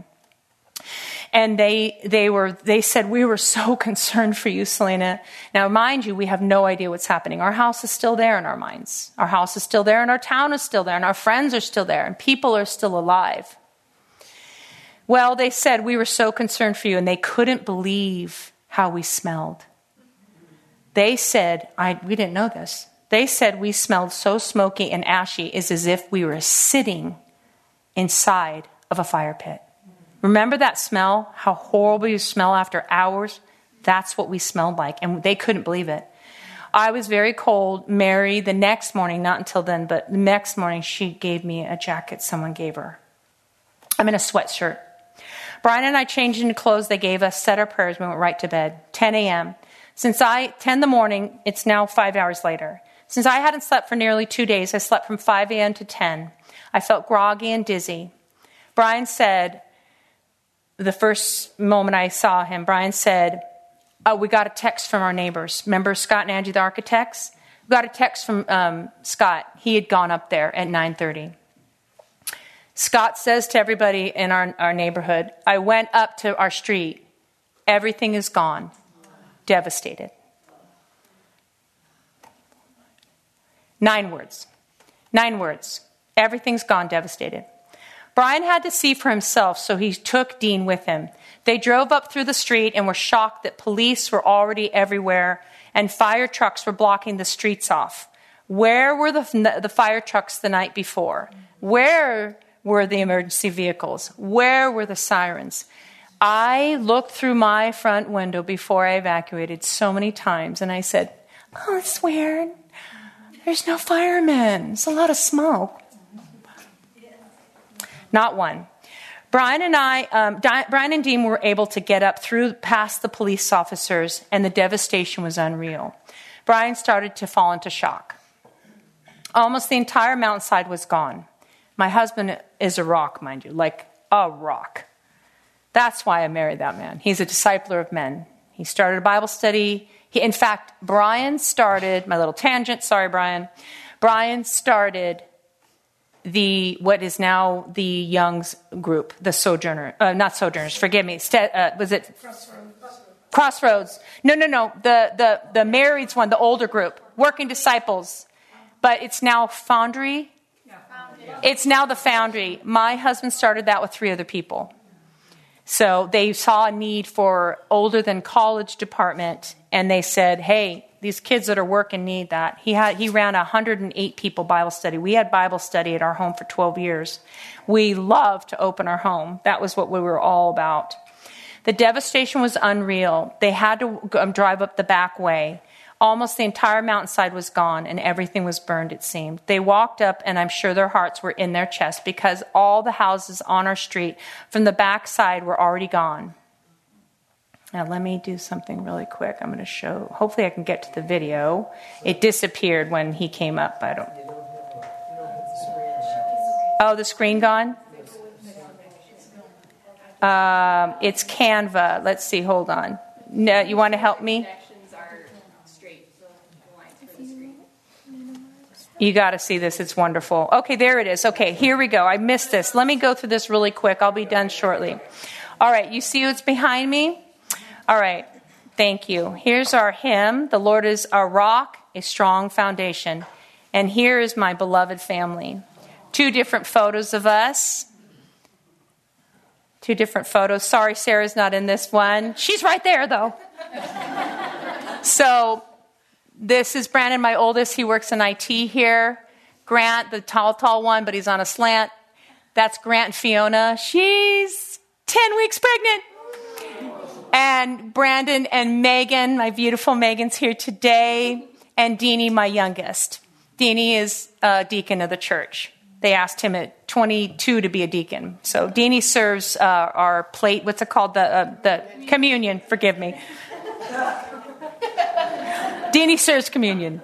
And they said, we were so concerned for you, Selena. Now, mind you, we have no idea what's happening. Our house is still there in our minds. Our house is still there, and our town is still there, and our friends are still there, and people are still alive. Well, they said, we were so concerned for you, and they couldn't believe how we smelled. They said, we didn't know this. They said we smelled so smoky and ashy as if we were sitting inside of a fire pit. Remember that smell? How horrible you smell after hours? That's what we smelled like, and they couldn't believe it. I was very cold. Mary, the next morning, not until then, but the next morning, she gave me a jacket someone gave her. I'm in a sweatshirt. Brian and I changed into clothes they gave us, said our prayers, we went right to bed. 10 a.m. 10 in the morning, it's now 5 hours later. Since I hadn't slept for nearly 2 days, I slept from 5 a.m. to 10. I felt groggy and dizzy. Brian said, the first moment I saw him, Brian said, we got a text from our neighbors. Remember Scott and Angie, the architects? We got a text from Scott. He had gone up there at 9:30. Scott says to everybody in our neighborhood, I went up to our street. Everything is gone. Devastated. 9 words. 9 words. Everything's gone, devastated. Brian had to see for himself, so he took Dean with him. They drove up through the street and were shocked that police were already everywhere and fire trucks were blocking the streets off. Where were the fire trucks the night before? Where were the emergency vehicles? Where were the sirens? I looked through my front window before I evacuated so many times, and I said, oh, it's weird. There's no firemen. There's a lot of smoke. Not one. Brian and Dean were able to get up past the police officers, and the devastation was unreal. Brian started to fall into shock. Almost the entire mountainside was gone. My husband is a rock, mind you, like a rock. That's why I married that man. He's a discipler of men. He started a Bible study. In fact, Brian started, my little tangent, sorry, Brian. Brian started what is now the Young's group, the not Sojourners, forgive me. Was it? Crossroads. No. The Marrieds one, the older group, Working Disciples. but it's now Foundry. It's now the Foundry. My husband started that with 3 other people. So they saw a need for older than college department, and they said, hey, these kids that are working need that. He ran a 108 people Bible study. We had Bible study at our home for 12 years. We loved to open our home. That was what we were all about. The devastation was unreal. They had to drive up the back way. Almost the entire mountainside was gone, and everything was burned, it seemed. They walked up, and I'm sure their hearts were in their chest because all the houses on our street from the back side were already gone. Now, let me do something really quick. I'm going to show. Hopefully, I can get to the video. It disappeared when he came up. I don't. Oh, the screen gone? It's Canva. Let's see. Hold on. No, you want to help me? You got to see this. It's wonderful. Okay, there it is. Okay, here we go. I missed this. Let me go through this really quick. I'll be done shortly. All right, you see what's behind me? All right, thank you. Here's our hymn. The Lord is our rock, a strong foundation. And here is my beloved family. 2 different photos of us. 2 different photos. Sorry, Sarah's not in this one. She's right there, though. So this is Brandon, my oldest. He works in IT here. Grant, the tall one, but he's on a slant. That's Grant and Fiona. She's 10 weeks pregnant. And Brandon and Megan, my beautiful Megan's here today. And Deanie, my youngest. Deanie is a deacon of the church. They asked him at 22 to be a deacon. So Deanie serves our plate. What's it called? The communion. Forgive me. Deanie serves communion.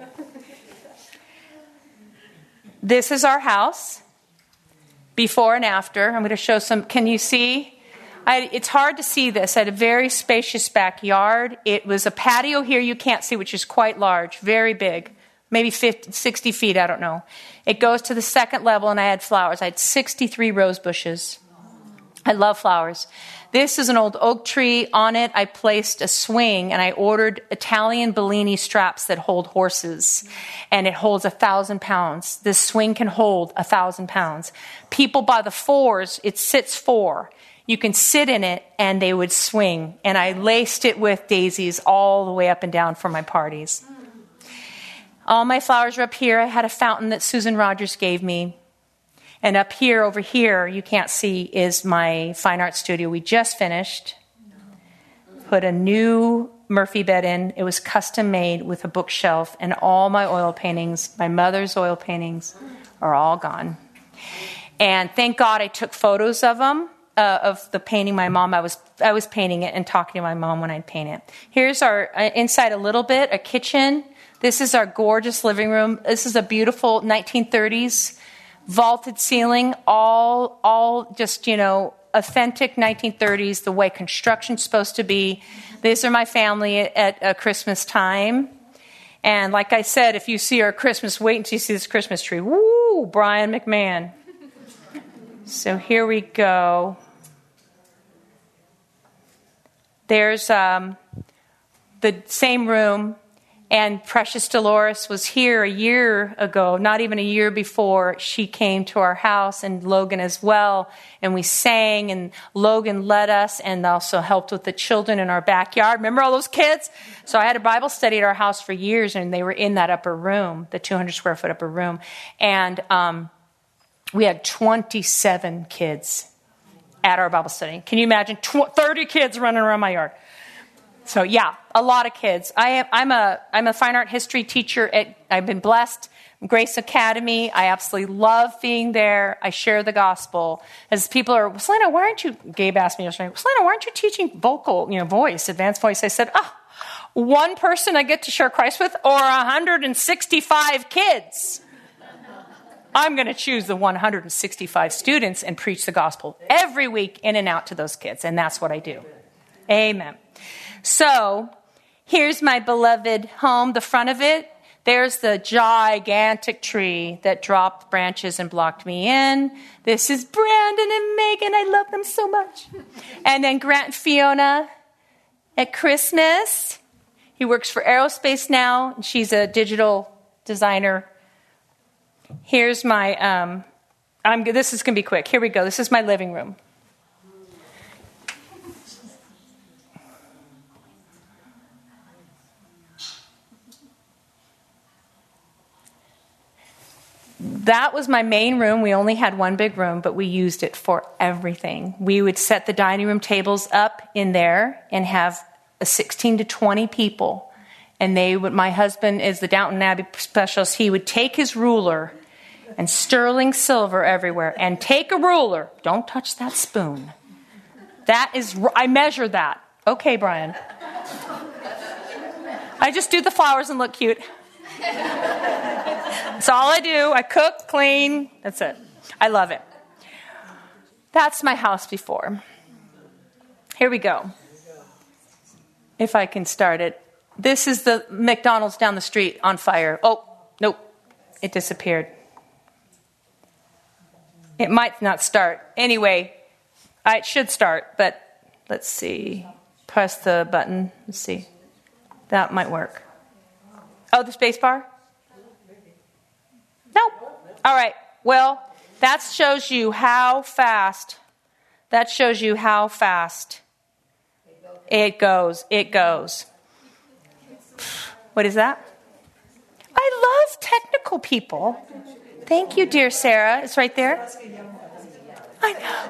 This is our house, before and after. I'm going to show some. Can you see? It's hard to see this. I had a very spacious backyard. It was a patio here you can't see, which is quite large, very big, maybe 50, 60 feet, I don't know. It goes to the 2nd level, and I had flowers. I had 63 rose bushes. I love flowers. This is an old oak tree. On it, I placed a swing, and I ordered Italian Bellini straps that hold horses, and it holds 1,000 pounds. This swing can hold 1,000 pounds. People by the 4s, it sits 4. You can sit in it, and they would swing. And I laced it with daisies all the way up and down for my parties. All my flowers are up here. I had a fountain that Susan Rogers gave me. And up here, over here, you can't see, is my fine art studio. We just finished. Put a new Murphy bed in. It was custom made with a bookshelf. And all my oil paintings, my mother's oil paintings, are all gone. And thank God I took photos of them. Of the painting my mom. I was painting it and talking to my mom when I'd paint it. Here's our inside a little bit, a kitchen. This is our gorgeous living room. This is a beautiful 1930s vaulted ceiling, all just, authentic 1930s, the way construction's supposed to be. These are my family at Christmas time. And like I said, if you see our Christmas, wait until you see this Christmas tree. Woo, Brian McMahon. So here we go. There's the same room, and Precious Dolores was here a year ago, not even a year before. She came to our house, and Logan as well, and we sang, and Logan led us and also helped with the children in our backyard. Remember all those kids? So I had a Bible study at our house for years, and they were in that upper room, the 200-square-foot upper room, and we had 27 kids at our Bible study. Can you imagine 30 kids running around my yard? So yeah, a lot of kids. I'm a fine art history teacher. I've been blessed. Grace Academy. I absolutely love being there. I share the gospel. As people are, Selena, why aren't you? Gabe asked me yesterday, Selena, why aren't you teaching vocal, voice, advanced voice? I said, one person I get to share Christ with, or 165 kids. I'm going to choose the 165 students and preach the gospel every week in and out to those kids. And that's what I do. Amen. So here's my beloved home. The front of it, there's the gigantic tree that dropped branches and blocked me in. This is Brandon and Megan. I love them so much. And then Grant and Fiona at Christmas. He works for Aerospace now. She's a digital designer. Here's my, this is going to be quick. Here we go. This is my living room. That was my main room. We only had one big room, but we used it for everything. We would set the dining room tables up in there and have 16 to 20 people. And my husband is the Downton Abbey specialist. He would take his ruler and sterling silver everywhere and take a ruler. Don't touch that spoon. I measure that. Okay, Brian. I just do the flowers and look cute. That's all I do. I cook, clean. That's it. I love it. That's my house before. Here we go. If I can start it. This is the McDonald's down the street on fire. Oh, nope. It disappeared. It might not start. Anyway, it should start, but let's see. Press the button. Let's see. That might work. Oh, the space bar? Nope. All right. Well, that shows you how fast it goes. It goes. What is that? I love technical people. Thank you, dear Sarah. It's right there. I know.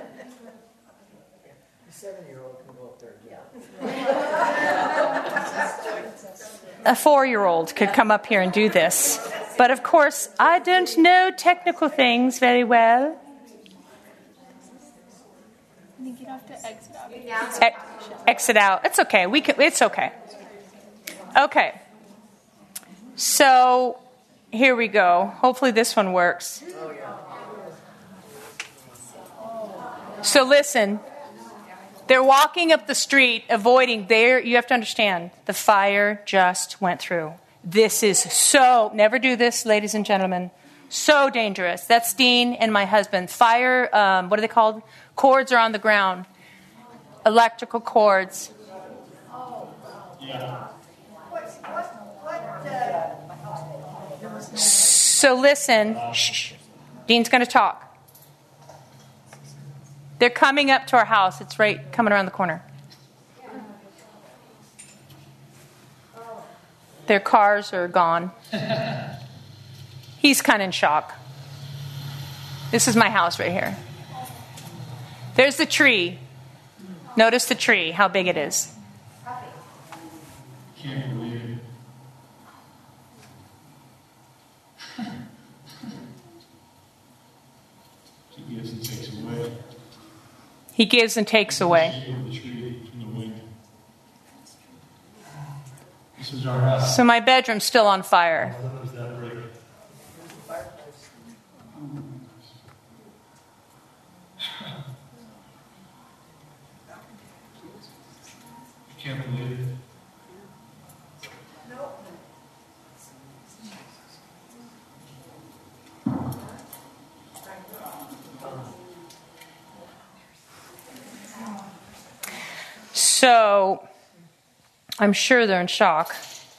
A 4-year-old could come up here and do this. But of course, I don't know technical things very well. You have to exit out. Exit out. It's okay. It's okay. Okay. So here we go. Hopefully this one works. So listen. They're walking up the street, avoiding there. You have to understand, the fire just went through. This is never do this, ladies and gentlemen. So dangerous. That's Dean and my husband. Fire, what are they called? Cords are on the ground. Electrical cords. So listen. Shh. Dean's going to talk. They're coming up to our house. It's right coming around the corner. Their cars are gone. He's kind of in shock. This is my house right here. There's the tree. Notice the tree, how big it is. Can't believe it. He gives and takes away. He gives and takes away. The tree from the wind. This is our house. So my bedroom's still on fire. I can't believe it. So I'm sure they're in shock.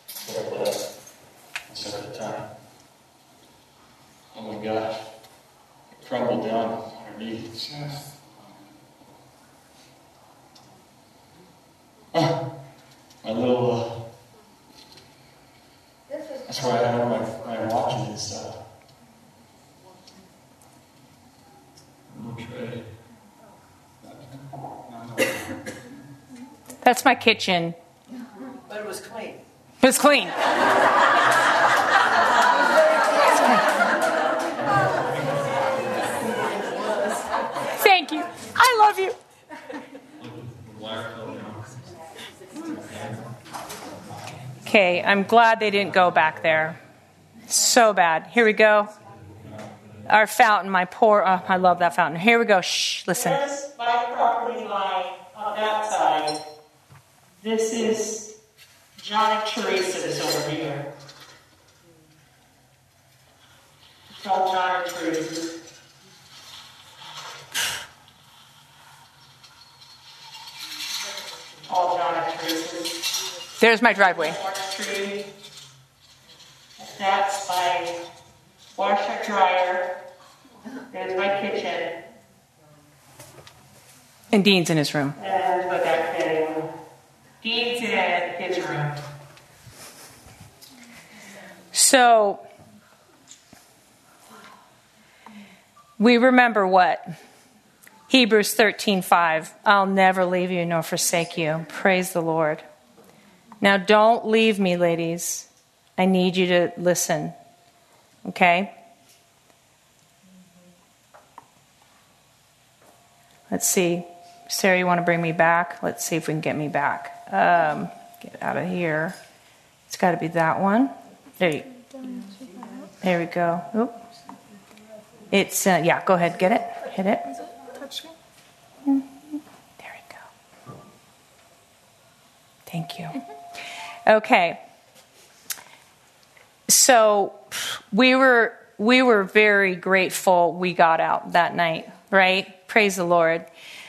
It's at the time. Oh my gosh. It crumbled down underneath. It's just... my little, that's where I have my watches and stuff. Little tray. That's my kitchen. But it was clean. It was clean. Thank you. I love you. Okay, I'm glad they didn't go back there. So bad. Here we go. Our fountain, I love that fountain. Here we go. Shh, listen. There's my property line on that side. This is John and Teresa's over here. It's all John and Teresa's. All John and Teresa's. There's my driveway. Orange tree. That's my washer, dryer. There's my kitchen. And Dean's in his room. And what that thing. Dean's in his room. So, we remember what? Hebrews 13:5. I'll never leave you nor forsake you. Praise the Lord. Now, don't leave me, ladies. I need you to listen. Okay? Let's see. Sarah, you want to bring me back? Let's see if we can get me back. Get out of here. It's got to be that one. There we go. Oop. It's, yeah, go ahead. Get it. Hit it. Is it touchscreen? Mm-hmm. There we go. Thank you. Okay. So we were very grateful we got out that night, right? Praise the Lord.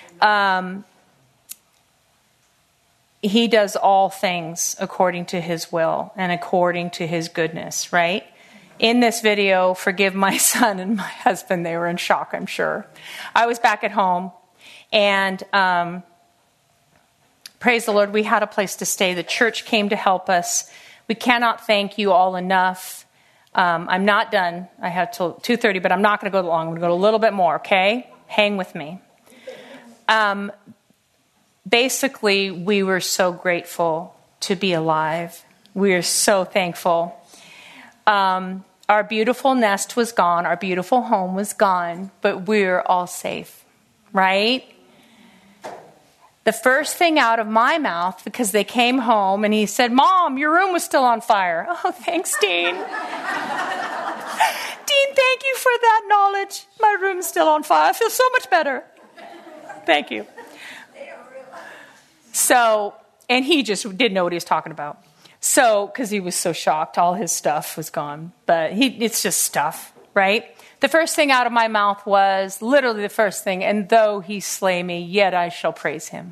He does all things according to his will and according to his goodness, right? In this video, forgive my son and my husband. They were in shock, I'm sure. I was back at home, and praise the Lord, we had a place to stay. The church came to help us. We cannot thank you all enough. I'm not done. I have till 2:30, but I'm not going to go long. I'm going to go a little bit more, okay? Hang with me. Basically, we were so grateful to be alive. We are so thankful. Our beautiful nest was gone. Our beautiful home was gone, but we're all safe, right? The first thing out of my mouth, because they came home and he said, Mom, your room was still on fire. Oh, thanks, Dean. Dean, thank you for that knowledge. My room's still on fire. I feel so much better. Thank you. So, and he just didn't know what he was talking about. So, because he was so shocked, all his stuff was gone. But it's just stuff, right? The first thing out of my mouth was literally the first thing, and though he slay me, yet I shall praise him.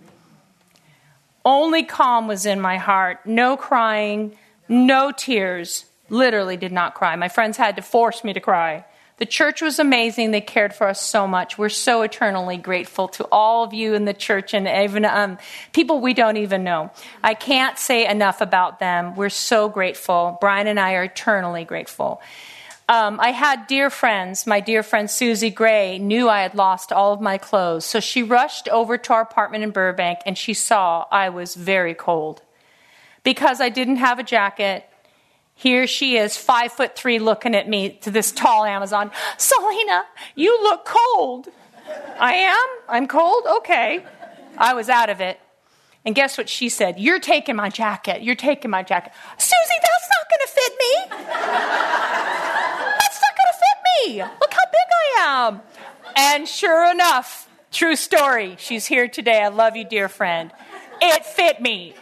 Only calm was in my heart. No crying, no tears. Literally did not cry. My friends had to force me to cry. The church was amazing. They cared for us so much. We're so eternally grateful to all of you in the church and even people we don't even know. I can't say enough about them. We're so grateful. Brian and I are eternally grateful. I had dear friends. My dear friend Susie Gray knew I had lost all of my clothes. So she rushed over to our apartment in Burbank and she saw I was very cold. Because I didn't have a jacket, here she is, 5'3", looking at me to this tall Amazon. Selena, you look cold. I am? I'm cold? Okay. I was out of it. And guess what she said? You're taking my jacket. You're taking my jacket. Susie, that's not going to fit me. That's not going to fit me. Look how big I am. And sure enough, true story. She's here today. I love you, dear friend. It fit me.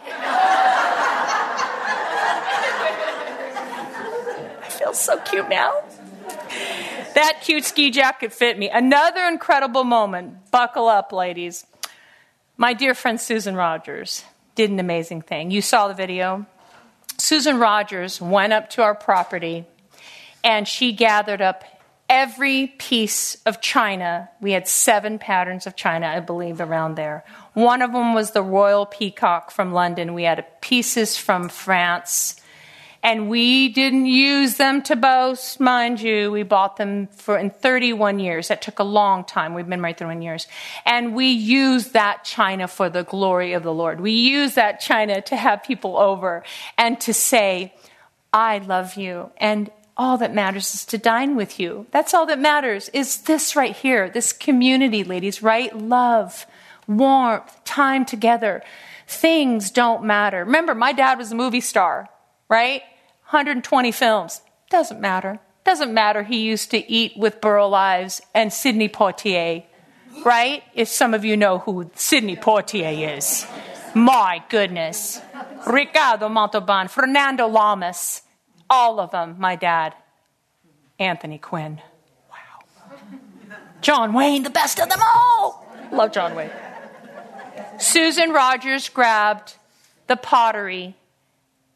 Feels so cute now. That cute ski jacket fit me. Another incredible moment. Buckle up, ladies. My dear friend Susan Rogers did an amazing thing. You saw the video. Susan Rogers went up to our property and she gathered up every piece of china. We had 7 patterns of china, I believe, around there. One of them was the Royal Peacock from London. We had pieces from France. And we didn't use them to boast, mind you. We bought them in 31 years. That took a long time. We've been married 31 years. And we used that china for the glory of the Lord. We used that china to have people over and to say, I love you. And all that matters is to dine with you. That's all that matters is this right here, this community, ladies, right? Love, warmth, time together. Things don't matter. Remember, my dad was a movie star. Right? 120 films. Doesn't matter. Doesn't matter. He used to eat with Burl Ives and Sidney Poitier. Right? If some of you know who Sidney Poitier is. My goodness. Ricardo Montalban, Fernando Lamas. All of them. My dad. Anthony Quinn. Wow. John Wayne, the best of them all. Love John Wayne. Susan Rogers grabbed the pottery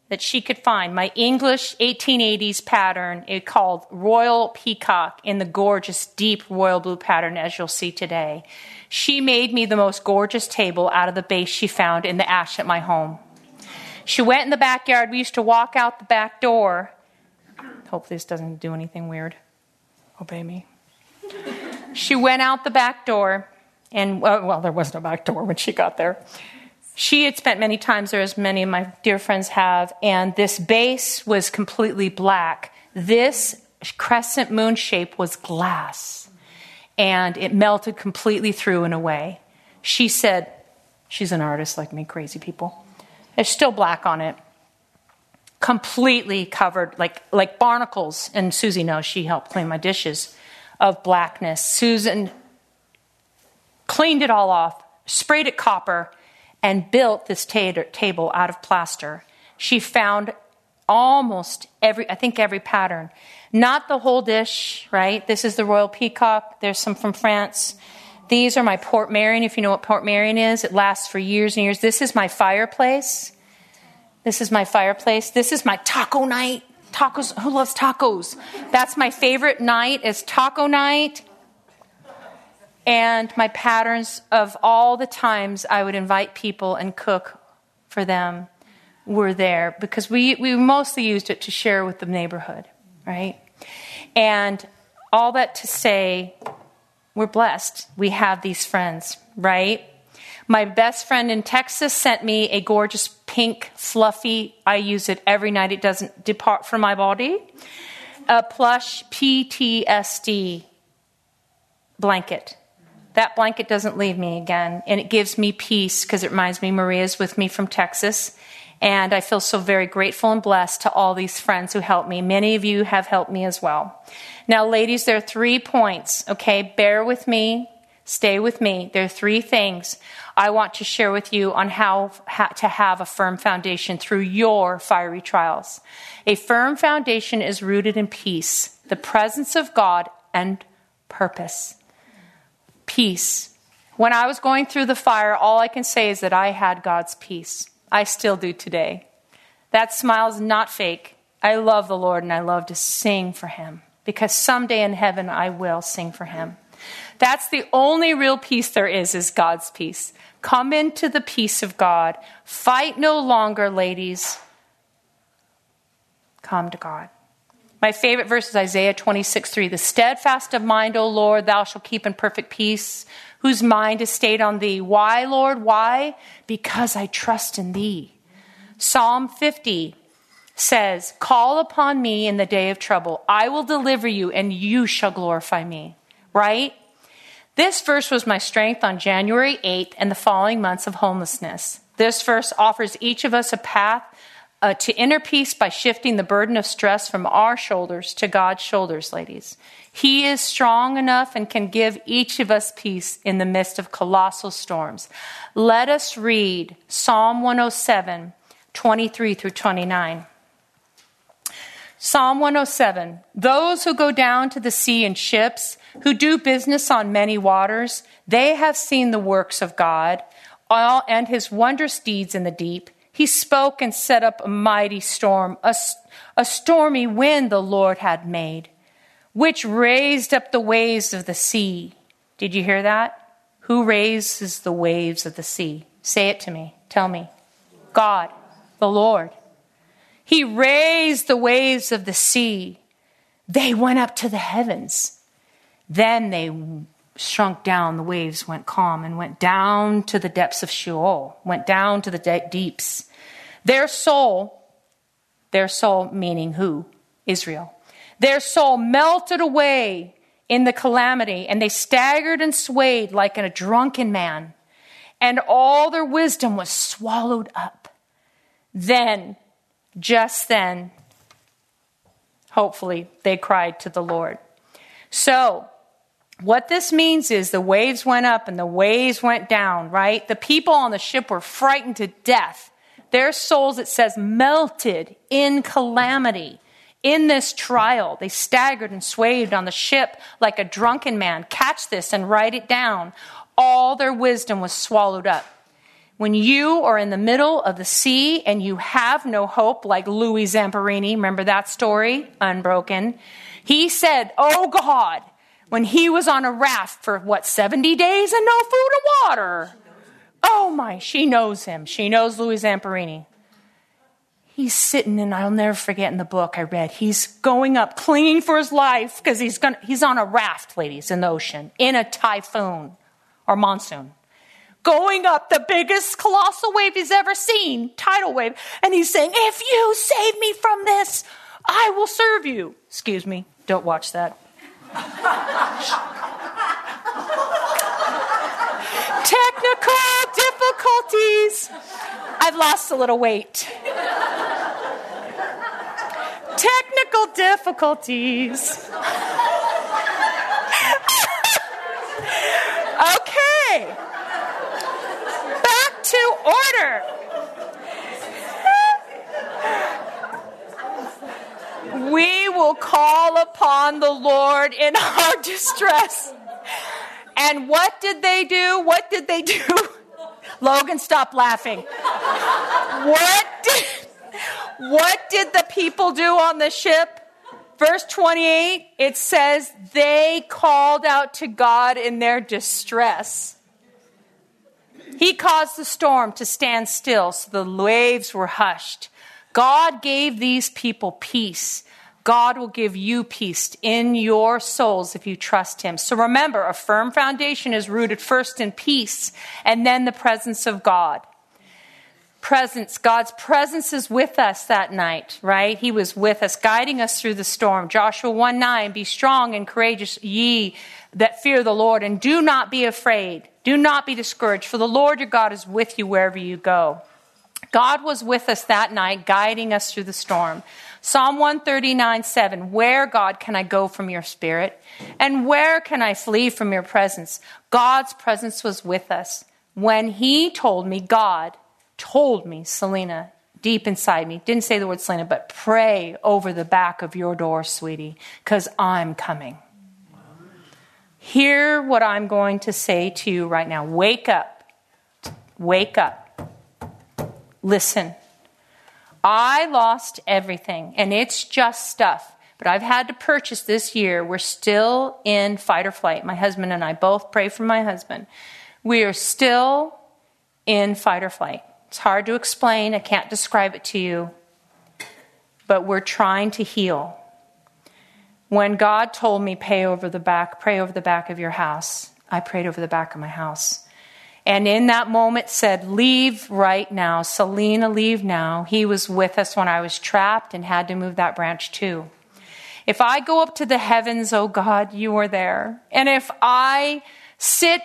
that she could find, my English 1880s pattern, it called Royal Peacock in the gorgeous deep royal blue pattern as you'll see today. She made me the most gorgeous table out of the base she found in the ash at my home. She went in the backyard. We used to walk out the back door. Hopefully this doesn't do anything weird. Obey me. She went out the back door, and, well, there was no back door when she got there. She had spent many times there, as many of my dear friends have, and this base was completely black. This crescent moon shape was glass, and it melted completely through and away. She said, she's an artist like me, crazy people. There's still black on it. Completely covered, like barnacles. And Susie knows, she helped clean my dishes, of blackness. Susan cleaned it all off, sprayed it copper, and built this table out of plaster. She found almost every pattern. Not the whole dish, right? This is the Royal Peacock. There's some from France. These are my Port Marion, if you know what Port Marion is. It lasts for years and years. This is my fireplace. This is my taco night. Tacos, who loves tacos? That's my favorite night, is taco night. And my patterns of all the times I would invite people and cook for them were there, because we mostly used it to share with the neighborhood, right? And all that to say, we're blessed. We have these friends, right? My best friend in Texas sent me a gorgeous pink, fluffy, I use it every night, it doesn't depart from my body, a plush PTSD blanket. That blanket doesn't leave me again, and it gives me peace because it reminds me Maria's with me from Texas, and I feel so very grateful and blessed to all these friends who helped me. Many of you have helped me as well. Now, ladies, there are 3 points, okay? Bear with me. Stay with me. There are 3 things I want to share with you on how to have a firm foundation through your fiery trials. A firm foundation is rooted in peace, the presence of God, and purpose. Peace. When I was going through the fire, all I can say is that I had God's peace. I still do today. That smile is not fake. I love the Lord and I love to sing for him, because someday in heaven I will sing for him. That's the only real peace there is God's peace. Come into the peace of God. Fight no longer, ladies. Come to God. My favorite verse is Isaiah 26:3. The steadfast of mind, O Lord, thou shalt keep in perfect peace, whose mind is stayed on thee. Why, Lord? Why? Because I trust in thee. Psalm 50 says, call upon me in the day of trouble. I will deliver you, and you shall glorify me. Right? This verse was my strength on January 8th and the following months of homelessness. This verse offers each of us a path to inner peace by shifting the burden of stress from our shoulders to God's shoulders, ladies. He is strong enough and can give each of us peace in the midst of colossal storms. Let us read Psalm 107, 23 through 29. Psalm 107, those who go down to the sea in ships, who do business on many waters, they have seen the works of God and his wondrous deeds in the deep. He spoke and set up a mighty storm, a stormy wind the Lord had made, which raised up the waves of the sea. Did you hear that? Who raises the waves of the sea? Say it to me. Tell me. God, the Lord. He raised the waves of the sea. They went up to the heavens. Then they shrunk down. The waves went calm and went down to the depths of Sheol, went down to the deeps. Their soul meaning who? Israel. Their soul melted away in the calamity, and they staggered and swayed like a drunken man, and all their wisdom was swallowed up. Then, just then, hopefully, they cried to the Lord. So, what this means is the waves went up and the waves went down, right? The people on the ship were frightened to death. Their souls, it says, melted in calamity. In this trial, they staggered and swayed on the ship like a drunken man. Catch this and write it down. All their wisdom was swallowed up. When you are in the middle of the sea and you have no hope, like Louis Zamperini, remember that story? Unbroken. He said, oh God, when he was on a raft for 70 days and no food or water. Oh my, she knows him. She knows Louis Zamperini. He's sitting, and I'll never forget in the book I read, he's going up, clinging for his life, because he's on a raft, ladies, in the ocean, in a typhoon or monsoon. Going up the biggest colossal wave he's ever seen, tidal wave, and he's saying, if you save me from this, I will serve you. Excuse me, don't watch that. Technical difficulties. I've lost a little weight. Technical difficulties. Okay. Back to order. We will call upon the Lord in our distress. And what did they do? What did they do? Logan, stop laughing. What did the people do on the ship? Verse 28, it says they called out to God in their distress. He caused the storm to stand still, so the waves were hushed. God gave these people peace. God will give you peace in your souls if you trust him. So remember, a firm foundation is rooted first in peace and then the presence of God. God's presence is with us that night, right? He was with us, guiding us through the storm. Joshua 1:9, be strong and courageous, ye that fear the Lord, and do not be afraid. Do not be discouraged, for the Lord your God is with you wherever you go. God was with us that night, guiding us through the storm. Psalm 139:7, where, God, can I go from your spirit? And where can I flee from your presence? God's presence was with us. When he told me, God told me, Selena, deep inside me, didn't say the word Selena, but pray over the back of your door, sweetie, because I'm coming. Hear what I'm going to say to you right now. Wake up. Wake up. Listen. I lost everything, and it's just stuff, but I've had to purchase this year. We're still in fight or flight. My husband and I both pray for my husband. We are still in fight or flight. It's hard to explain. I can't describe it to you, but we're trying to heal. When God told me, pray over the back of your house, I prayed over the back of my house. And in that moment said, leave right now. Selena, leave now. He was with us when I was trapped and had to move that branch too. If I go up to the heavens, oh God, you are there. And if I sit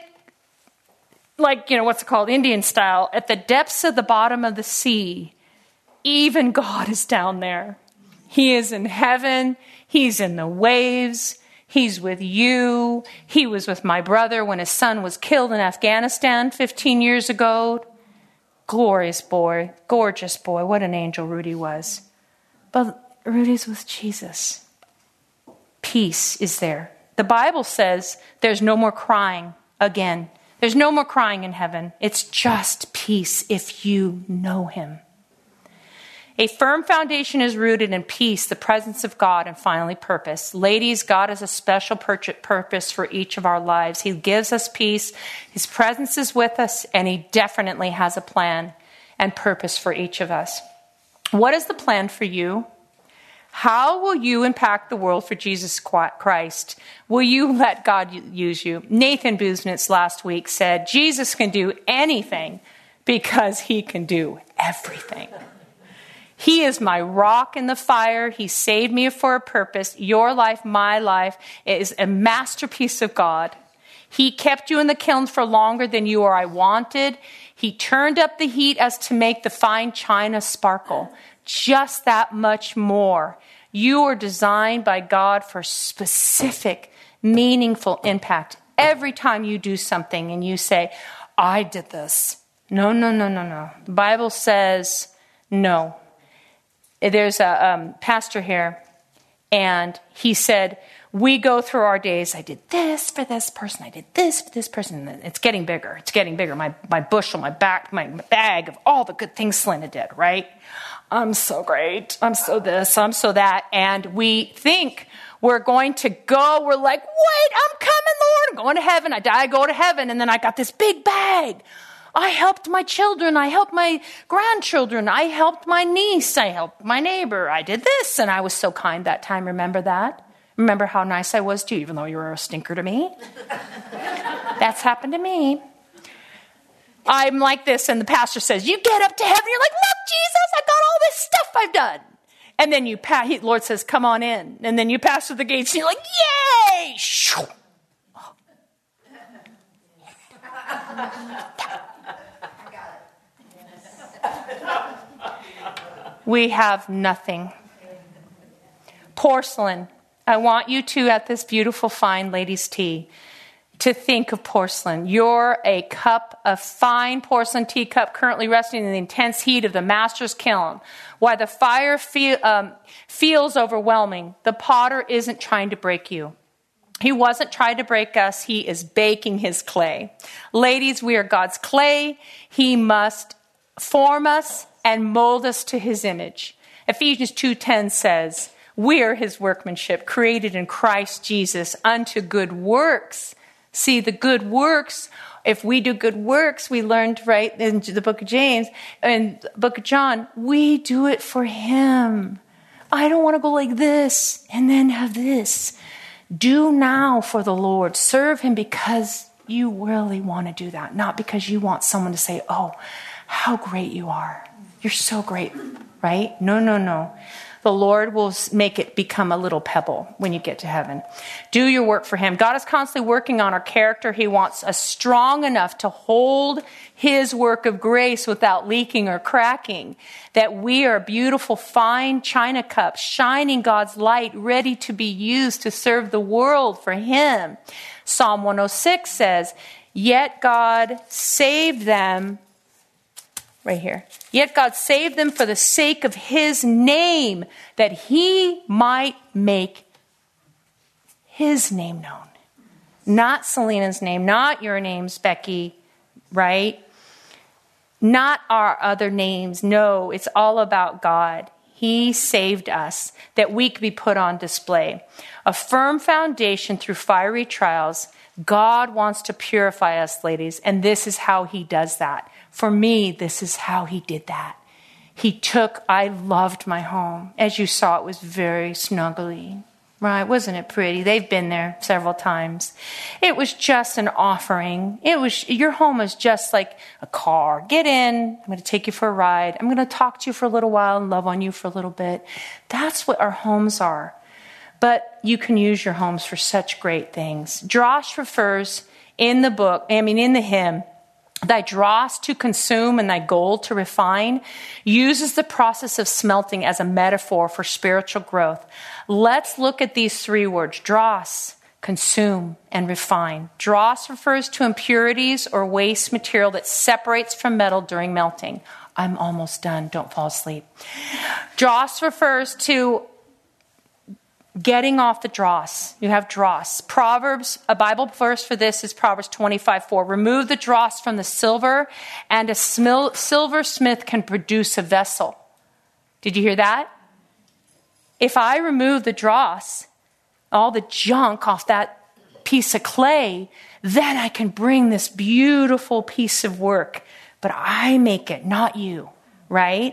like, what's it called, Indian style, at the depths of the bottom of the sea, even God is down there. He is in heaven. He's in the waves. He's with you. He was with my brother when his son was killed in Afghanistan 15 years ago. Glorious boy, gorgeous boy. What an angel Rudy was. But Rudy's with Jesus. Peace is there. The Bible says there's no more crying again. There's no more crying in heaven. It's just peace if you know him. A firm foundation is rooted in peace, the presence of God, and finally purpose. Ladies, God has a special purpose for each of our lives. He gives us peace. His presence is with us, and he definitely has a plan and purpose for each of us. What is the plan for you? How will you impact the world for Jesus Christ? Will you let God use you? Nathan Busenitz last week said, Jesus can do anything because he can do everything. He is my rock in the fire. He saved me for a purpose. Your life, my life, is a masterpiece of God. He kept you in the kiln for longer than you or I wanted. He turned up the heat as to make the fine china sparkle. Just that much more. You are designed by God for specific, meaningful impact. Every time you do something and you say, I did this. No. The Bible says no. There's a pastor here, and he said, we go through our days. I did this for this person. I did this for this person. And it's getting bigger. It's getting bigger. My bushel, my bag of all the good things Selena did, right? I'm so great. I'm so this. I'm so that. And we think we're going to go. We're like, wait, I'm coming, Lord. I'm going to heaven. I die, I go to heaven. And then I got this big bag. I helped my children. I helped my grandchildren. I helped my niece. I helped my neighbor. I did this. And I was so kind that time. Remember that? Remember how nice I was to you, even though you were a stinker to me? That's happened to me. I'm like this, and the pastor says, you get up to heaven. You're like, look, Jesus, I got all this stuff I've done. And then the Lord says, come on in. And then you pass through the gates, and you're like, yay! We have nothing. Porcelain. I want you to, at this beautiful, fine ladies' tea, to think of porcelain. You're a cup of fine porcelain teacup currently resting in the intense heat of the master's kiln. While the fire feels overwhelming, the potter isn't trying to break you. He wasn't trying to break us. He is baking his clay. Ladies, we are God's clay. He must form us and mold us to his image. Ephesians 2:10 says, we are his workmanship, created in Christ Jesus unto good works. See, the good works, if we do good works, we learned right in the book of James and the book of John, we do it for him. I don't want to go like this and then have this. Do now for the Lord. Serve him because you really want to do that, not because you want someone to say, oh, how great you are. You're so great, right? No. The Lord will make it become a little pebble when you get to heaven. Do your work for him. God is constantly working on our character. He wants us strong enough to hold his work of grace without leaking or cracking. That we are beautiful, fine china cups, shining God's light, ready to be used to serve the world for him. Psalm 106 says, yet God saved them. Right here. Yet God saved them for the sake of his name, that he might make his name known. Not Selena's name, not your names, Becky, right? Not our other names. No, it's all about God. He saved us that we could be put on display. A firm foundation through fiery trials. God wants to purify us, ladies, and this is how he does that. For me, this is how he did that. I loved my home. As you saw, it was very snuggly, right? Wasn't it pretty? They've been there several times. It was just an offering. Your home is just like a car. Get in. I'm going to take you for a ride. I'm going to talk to you for a little while and love on you for a little bit. That's what our homes are. But you can use your homes for such great things. Dross refers in the hymn, thy dross to consume and thy gold to refine, uses the process of smelting as a metaphor for spiritual growth. Let's look at these three words, dross, consume, and refine. Dross refers to impurities or waste material that separates from metal during melting. I'm almost done. Don't fall asleep. Dross refers to getting off the dross. You have dross. Proverbs, a Bible verse for this is Proverbs 25:4. Remove the dross from the silver, and a silversmith can produce a vessel. Did you hear that? If I remove the dross, all the junk off that piece of clay, then I can bring this beautiful piece of work. But I make it, not you, right?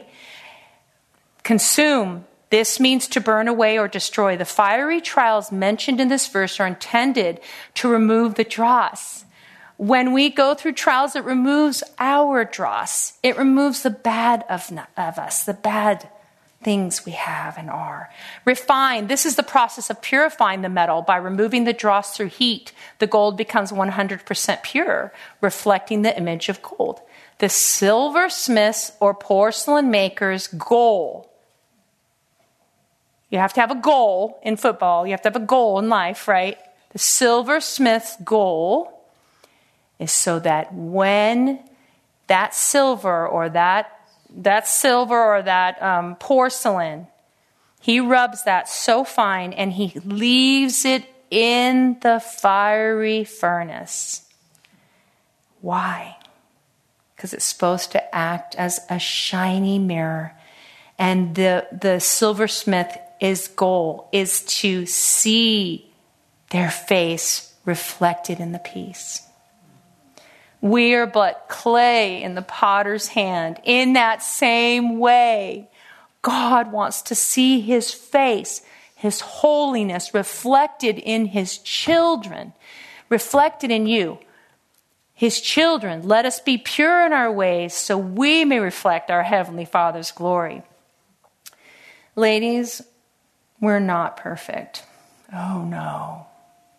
Consume. This means to burn away or destroy. The fiery trials mentioned in this verse are intended to remove the dross. When we go through trials, it removes our dross. It removes the bad of us, the bad things we have and are. Refine. This is the process of purifying the metal. By removing the dross through heat, the gold becomes 100% pure, reflecting the image of gold. The silversmith's or porcelain maker's goal. You have to have a goal in football. You have to have a goal in life, right? The silversmith's goal is so that when that silver or that porcelain He rubs that so fine and he leaves it in the fiery furnace. Why? Because it's supposed to act as a shiny mirror. And the silversmith's goal is to see their face reflected in the piece. We are but clay in the potter's hand. In that same way, God wants to see his face, his holiness reflected in his children, reflected in you. His children, let us be pure in our ways so we may reflect our Heavenly Father's glory. Ladies, we're not perfect. Oh no.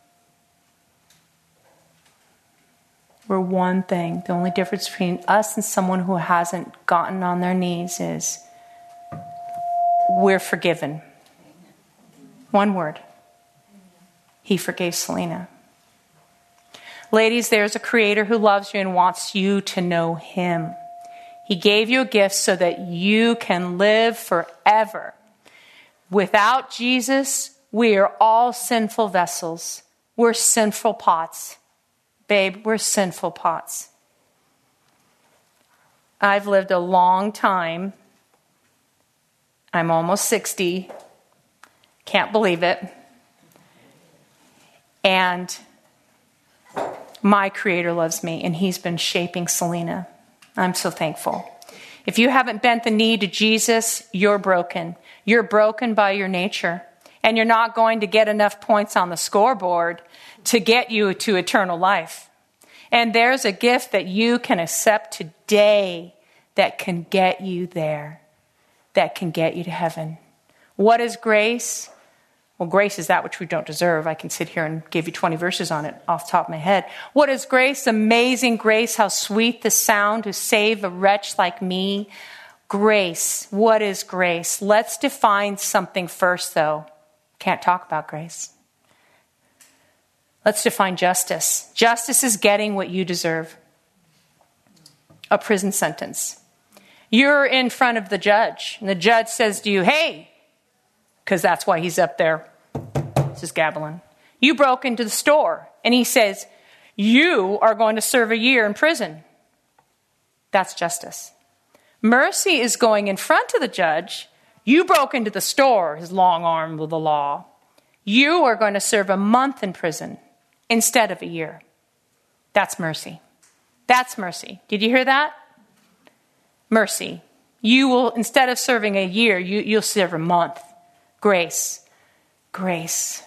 We're one thing. The only difference between us and someone who hasn't gotten on their knees is we're forgiven. One word. He forgave Selena. Ladies, there's a creator who loves you and wants you to know him. He gave you a gift so that you can live forever. Without Jesus, we are all sinful vessels. We're sinful pots. Babe, we're sinful pots. I've lived a long time. I'm almost 60. Can't believe it. And my Creator loves me, and he's been shaping Selena. I'm so thankful. If you haven't bent the knee to Jesus, you're broken. You're broken by your nature. And you're not going to get enough points on the scoreboard to get you to eternal life. And there's a gift that you can accept today that can get you there, that can get you to heaven. What is grace? Well, grace is that which we don't deserve. I can sit here and give you 20 verses on it off the top of my head. What is grace? Amazing grace, how sweet the sound to save a wretch like me. Grace. What is grace? Let's define something first, though. Can't talk about grace. Let's define justice. Justice is getting what you deserve. A prison sentence. You're in front of the judge, and the judge says to you, hey, because that's why he's up there. This is Gavilan. You broke into the store, and he says, you are going to serve a year in prison. That's justice. Mercy is going in front of the judge. You broke into the store, his long arm of the law. You are going to serve a month in prison instead of a year. That's mercy. That's mercy. Did you hear that? Mercy. You will, instead of serving a year, you'll serve a month. Grace. Grace.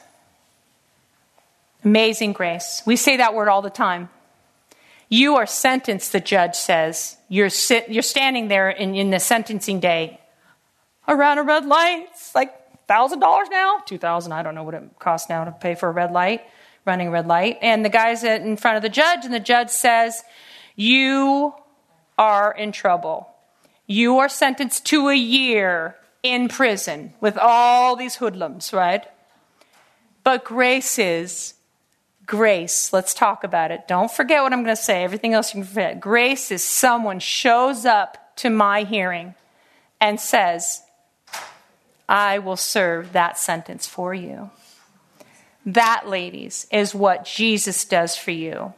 Amazing grace. We say that word all the time. You are sentenced, the judge says. You're standing there in the sentencing day around a red light. It's like $1,000 now? $2,000. I don't know what it costs now to pay for a red light, running a red light. And the guy's in front of the judge, and the judge says, you are in trouble. You are sentenced to a year in prison with all these hoodlums, right? But grace is grace. Let's talk about it. Don't forget what I'm going to say. Everything else you can forget. Grace is someone shows up to my hearing and says, I will serve that sentence for you. That, ladies, is what Jesus does for you.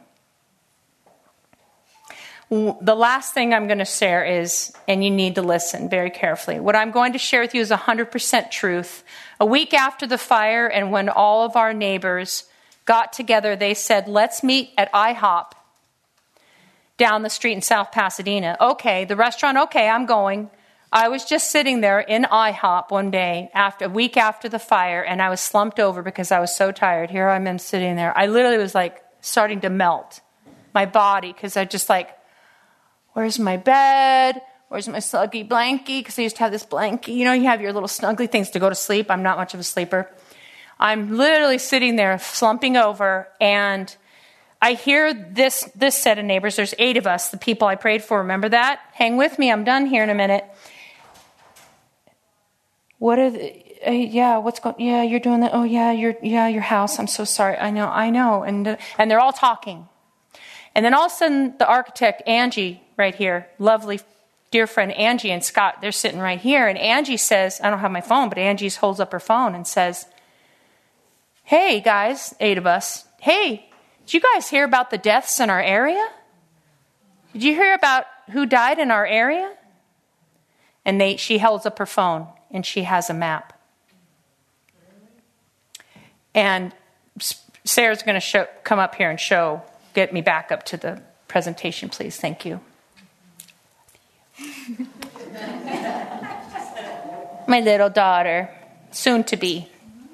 The last thing I'm going to share is, and you need to listen very carefully, what I'm going to share with you is 100% truth. A week after the fire, and when all of our neighbors got together, they said, let's meet at IHOP down the street in South Pasadena. Okay, the restaurant, okay, I'm going. I was just sitting there in IHOP one day, a week after the fire, and I was slumped over because I was so tired. Here I am sitting there. I literally was like starting to melt my body because I just like, where's my bed? Where's my snuggy blankie? Because I used to have this blankie. You know, you have your little snuggly things to go to sleep. I'm not much of a sleeper. I'm literally sitting there slumping over, and I hear this set of neighbors. There's 8 of us, the people I prayed for. Remember that? Hang with me. I'm done here in a minute. What are what's going? Yeah, you're doing that. Oh, your house. I'm so sorry. I know. And they're all talking. And then all of a sudden, the architect, Angie, right here, lovely dear friend Angie and Scott, they're sitting right here. And Angie says, I don't have my phone, but Angie holds up her phone and says, hey, guys, 8 of us. Hey, did you guys hear about the deaths in our area? Did you hear about who died in our area? And she holds up her phone, and she has a map. And Sarah's going to come up here and get me back up to the presentation, please. Thank you. My little daughter, soon to be.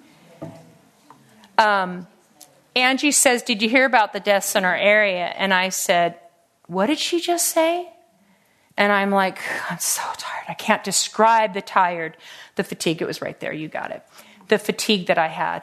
Angie says, did you hear about the deaths in our area? And I said, what did she just say? And I'm like, I'm so tired. I can't describe the fatigue. It was right there. You got it. The fatigue that I had.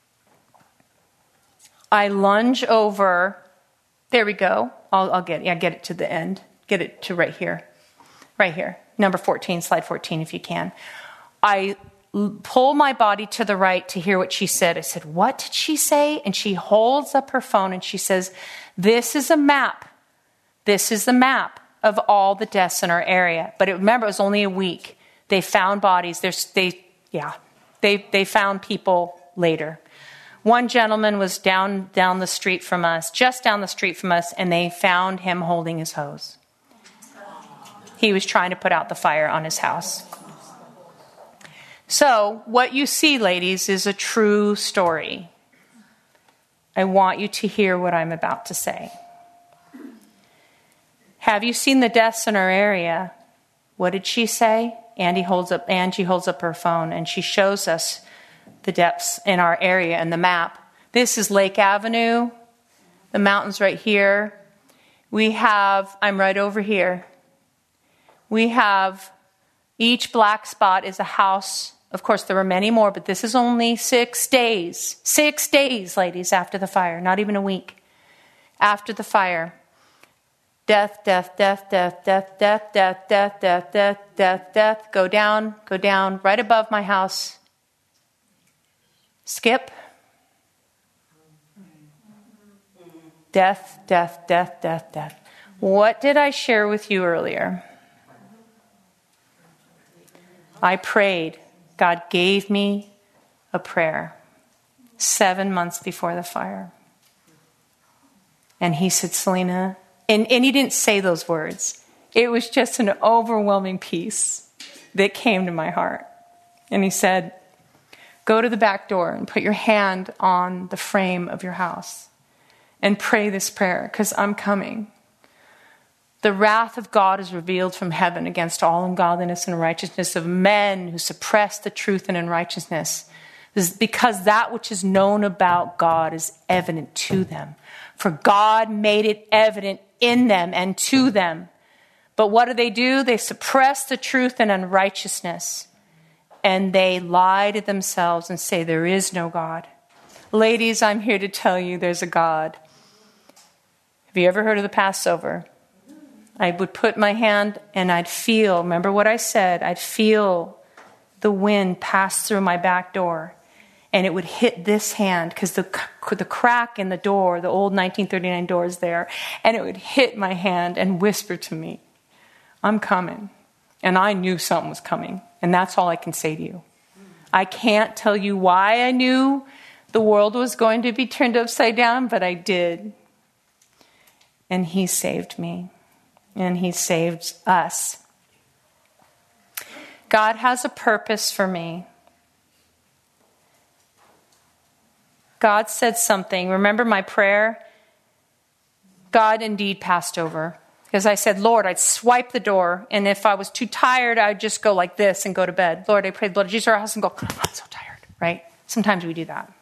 I lunge over. There we go. I'll get it to the end. Get it to right here. Right here. Number 14, slide 14 if you can. I pull my body to the right to hear what she said. I said, what did she say? And she holds up her phone and she says, this is a map. This is the map of all the deaths in our area. But remember, it was only a week. They found bodies. They found people later. One gentleman was down the street from us, just down the street from us, and they found him holding his hose. He was trying to put out the fire on his house. So, what you see, ladies, is a true story. I want you to hear what I'm about to say. Have you seen the deaths in our area? What did she say? Angie holds up her phone, and she shows us the deaths in our area and the map. This is Lake Avenue. The mountain's right here. I'm right over here. We have, each black spot is a house. Of course, there were many more, but this is only 6 days. 6 days, ladies, after the fire. Not even a week. After the fire. Death, death, death, death, death, death, death, death, death, death, death, death. Go down, right above my house. Skip. Death, death, death, death, death. What did I share with you earlier? I prayed. God gave me a prayer 7 months before the fire. And he said, Selena, and he didn't say those words. It was just an overwhelming peace that came to my heart. And he said, go to the back door and put your hand on the frame of your house and pray this prayer, because I'm coming. The wrath of God is revealed from heaven against all ungodliness and unrighteousness of men who suppress the truth and unrighteousness, because that which is known about God is evident to them. For God made it evident in them and to them. But what do? They suppress the truth and unrighteousness, and they lie to themselves and say there is no God. Ladies, I'm here to tell you there's a God. Have you ever heard of the Passover? I would put my hand and I'd feel, remember what I said, I'd feel the wind pass through my back door, and it would hit this hand because the crack in the door, the old 1939 door is there, and it would hit my hand and whisper to me, I'm coming. And I knew something was coming, and that's all I can say to you. I can't tell you why I knew the world was going to be turned upside down, but I did. And he saved me. And he saved us. God has a purpose for me. God said something. Remember my prayer? God indeed passed over. Because I said, Lord, I'd swipe the door. And if I was too tired, I'd just go like this and go to bed. Lord, I pray the blood of Jesus over our house and go, I'm so tired, right? Sometimes we do that.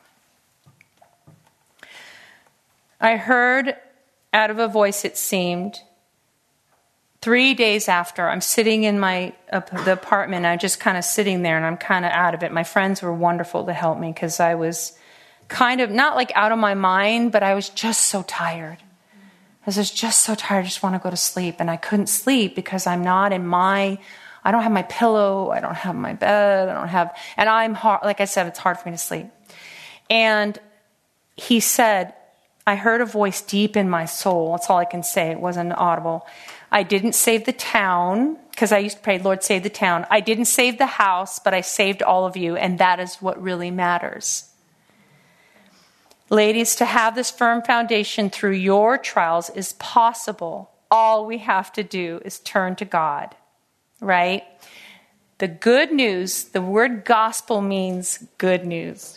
I heard out of a voice, it seemed, 3 days after, I'm sitting in the apartment. I'm just kind of sitting there, and I'm kind of out of it. My friends were wonderful to help me because I was kind of not like out of my mind, but I was just so tired. I was just so tired. I just want to go to sleep, and I couldn't sleep because I'm not in I don't have my pillow. I don't have my bed. and I'm hard. Like I said, it's hard for me to sleep. And he said, I heard a voice deep in my soul. That's all I can say. It wasn't audible. I didn't save the town, because I used to pray, Lord, save the town. I didn't save the house, but I saved all of you, and that is what really matters. Ladies, to have this firm foundation through your trials is possible. All we have to do is turn to God, right? The good news, the word gospel means good news.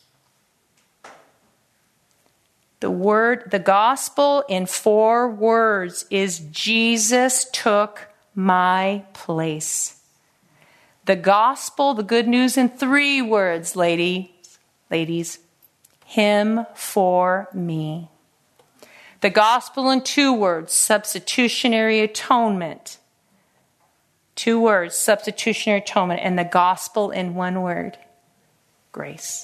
The gospel in 4 words is Jesus took my place. The gospel, the good news in 3 words, ladies, him for me. The gospel in 2 words, substitutionary atonement. 2 words, substitutionary atonement. And the gospel in 1 word, grace.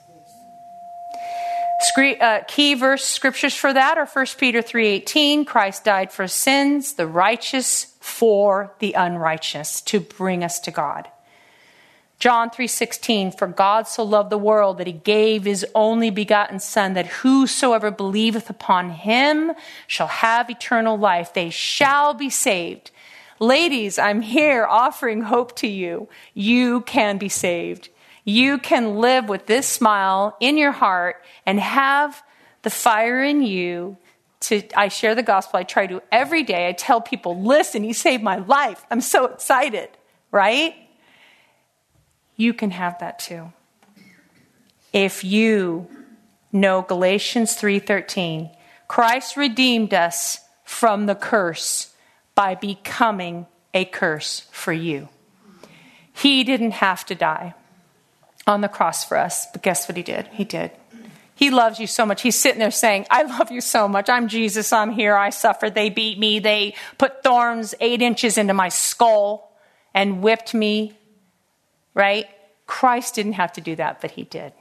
Key verse scriptures for that are 1 Peter 3:18. Christ died for sins, the righteous for the unrighteous, to bring us to God. John 3:16, for God so loved the world that he gave his only begotten Son, that whosoever believeth upon him shall have eternal life. They shall be saved. Ladies, I'm here offering hope to you. You can be saved. You can live with this smile in your heart and have the fire in you. I share the gospel. I try to every day. I tell people, listen, he saved my life. I'm so excited, right? You can have that too. If you know Galatians 3:13, Christ redeemed us from the curse by becoming a curse for you. He didn't have to die on the cross for us, but guess what he did? He did. He loves you so much. He's sitting there saying, I love you so much. I'm Jesus. I'm here. I suffered. They beat me. They put thorns 8 inches into my skull and whipped me. Right? Christ didn't have to do that, but he did.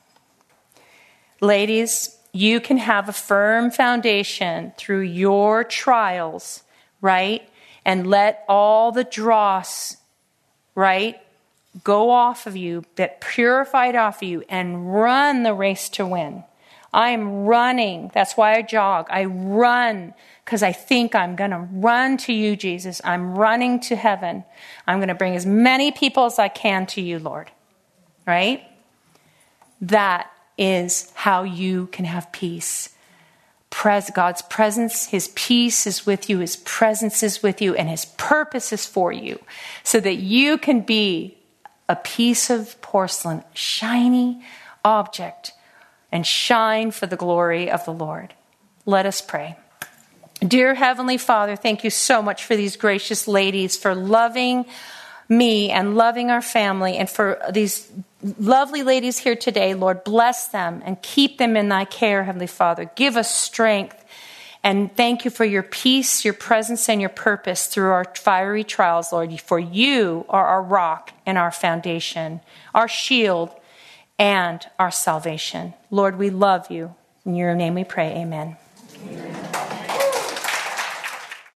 Ladies, you can have a firm foundation through your trials, right? And let all the dross, right, go off of you, get purified off of you, and run the race to win. I'm running. That's why I jog. I run because I think I'm going to run to you, Jesus. I'm running to heaven. I'm going to bring as many people as I can to you, Lord. Right? That is how you can have peace. God's presence, his peace is with you, his presence is with you, and his purpose is for you, so that you can be a piece of porcelain, shiny object, and shine for the glory of the Lord. Let us pray. Dear Heavenly Father, thank you so much for these gracious ladies, for loving me and loving our family, and for these lovely ladies here today. Lord, bless them and keep them in thy care, Heavenly Father. Give us strength. And thank you for your peace, your presence, and your purpose through our fiery trials, Lord. For you are our rock and our foundation, our shield, and our salvation. Lord, we love you. In your name we pray, amen.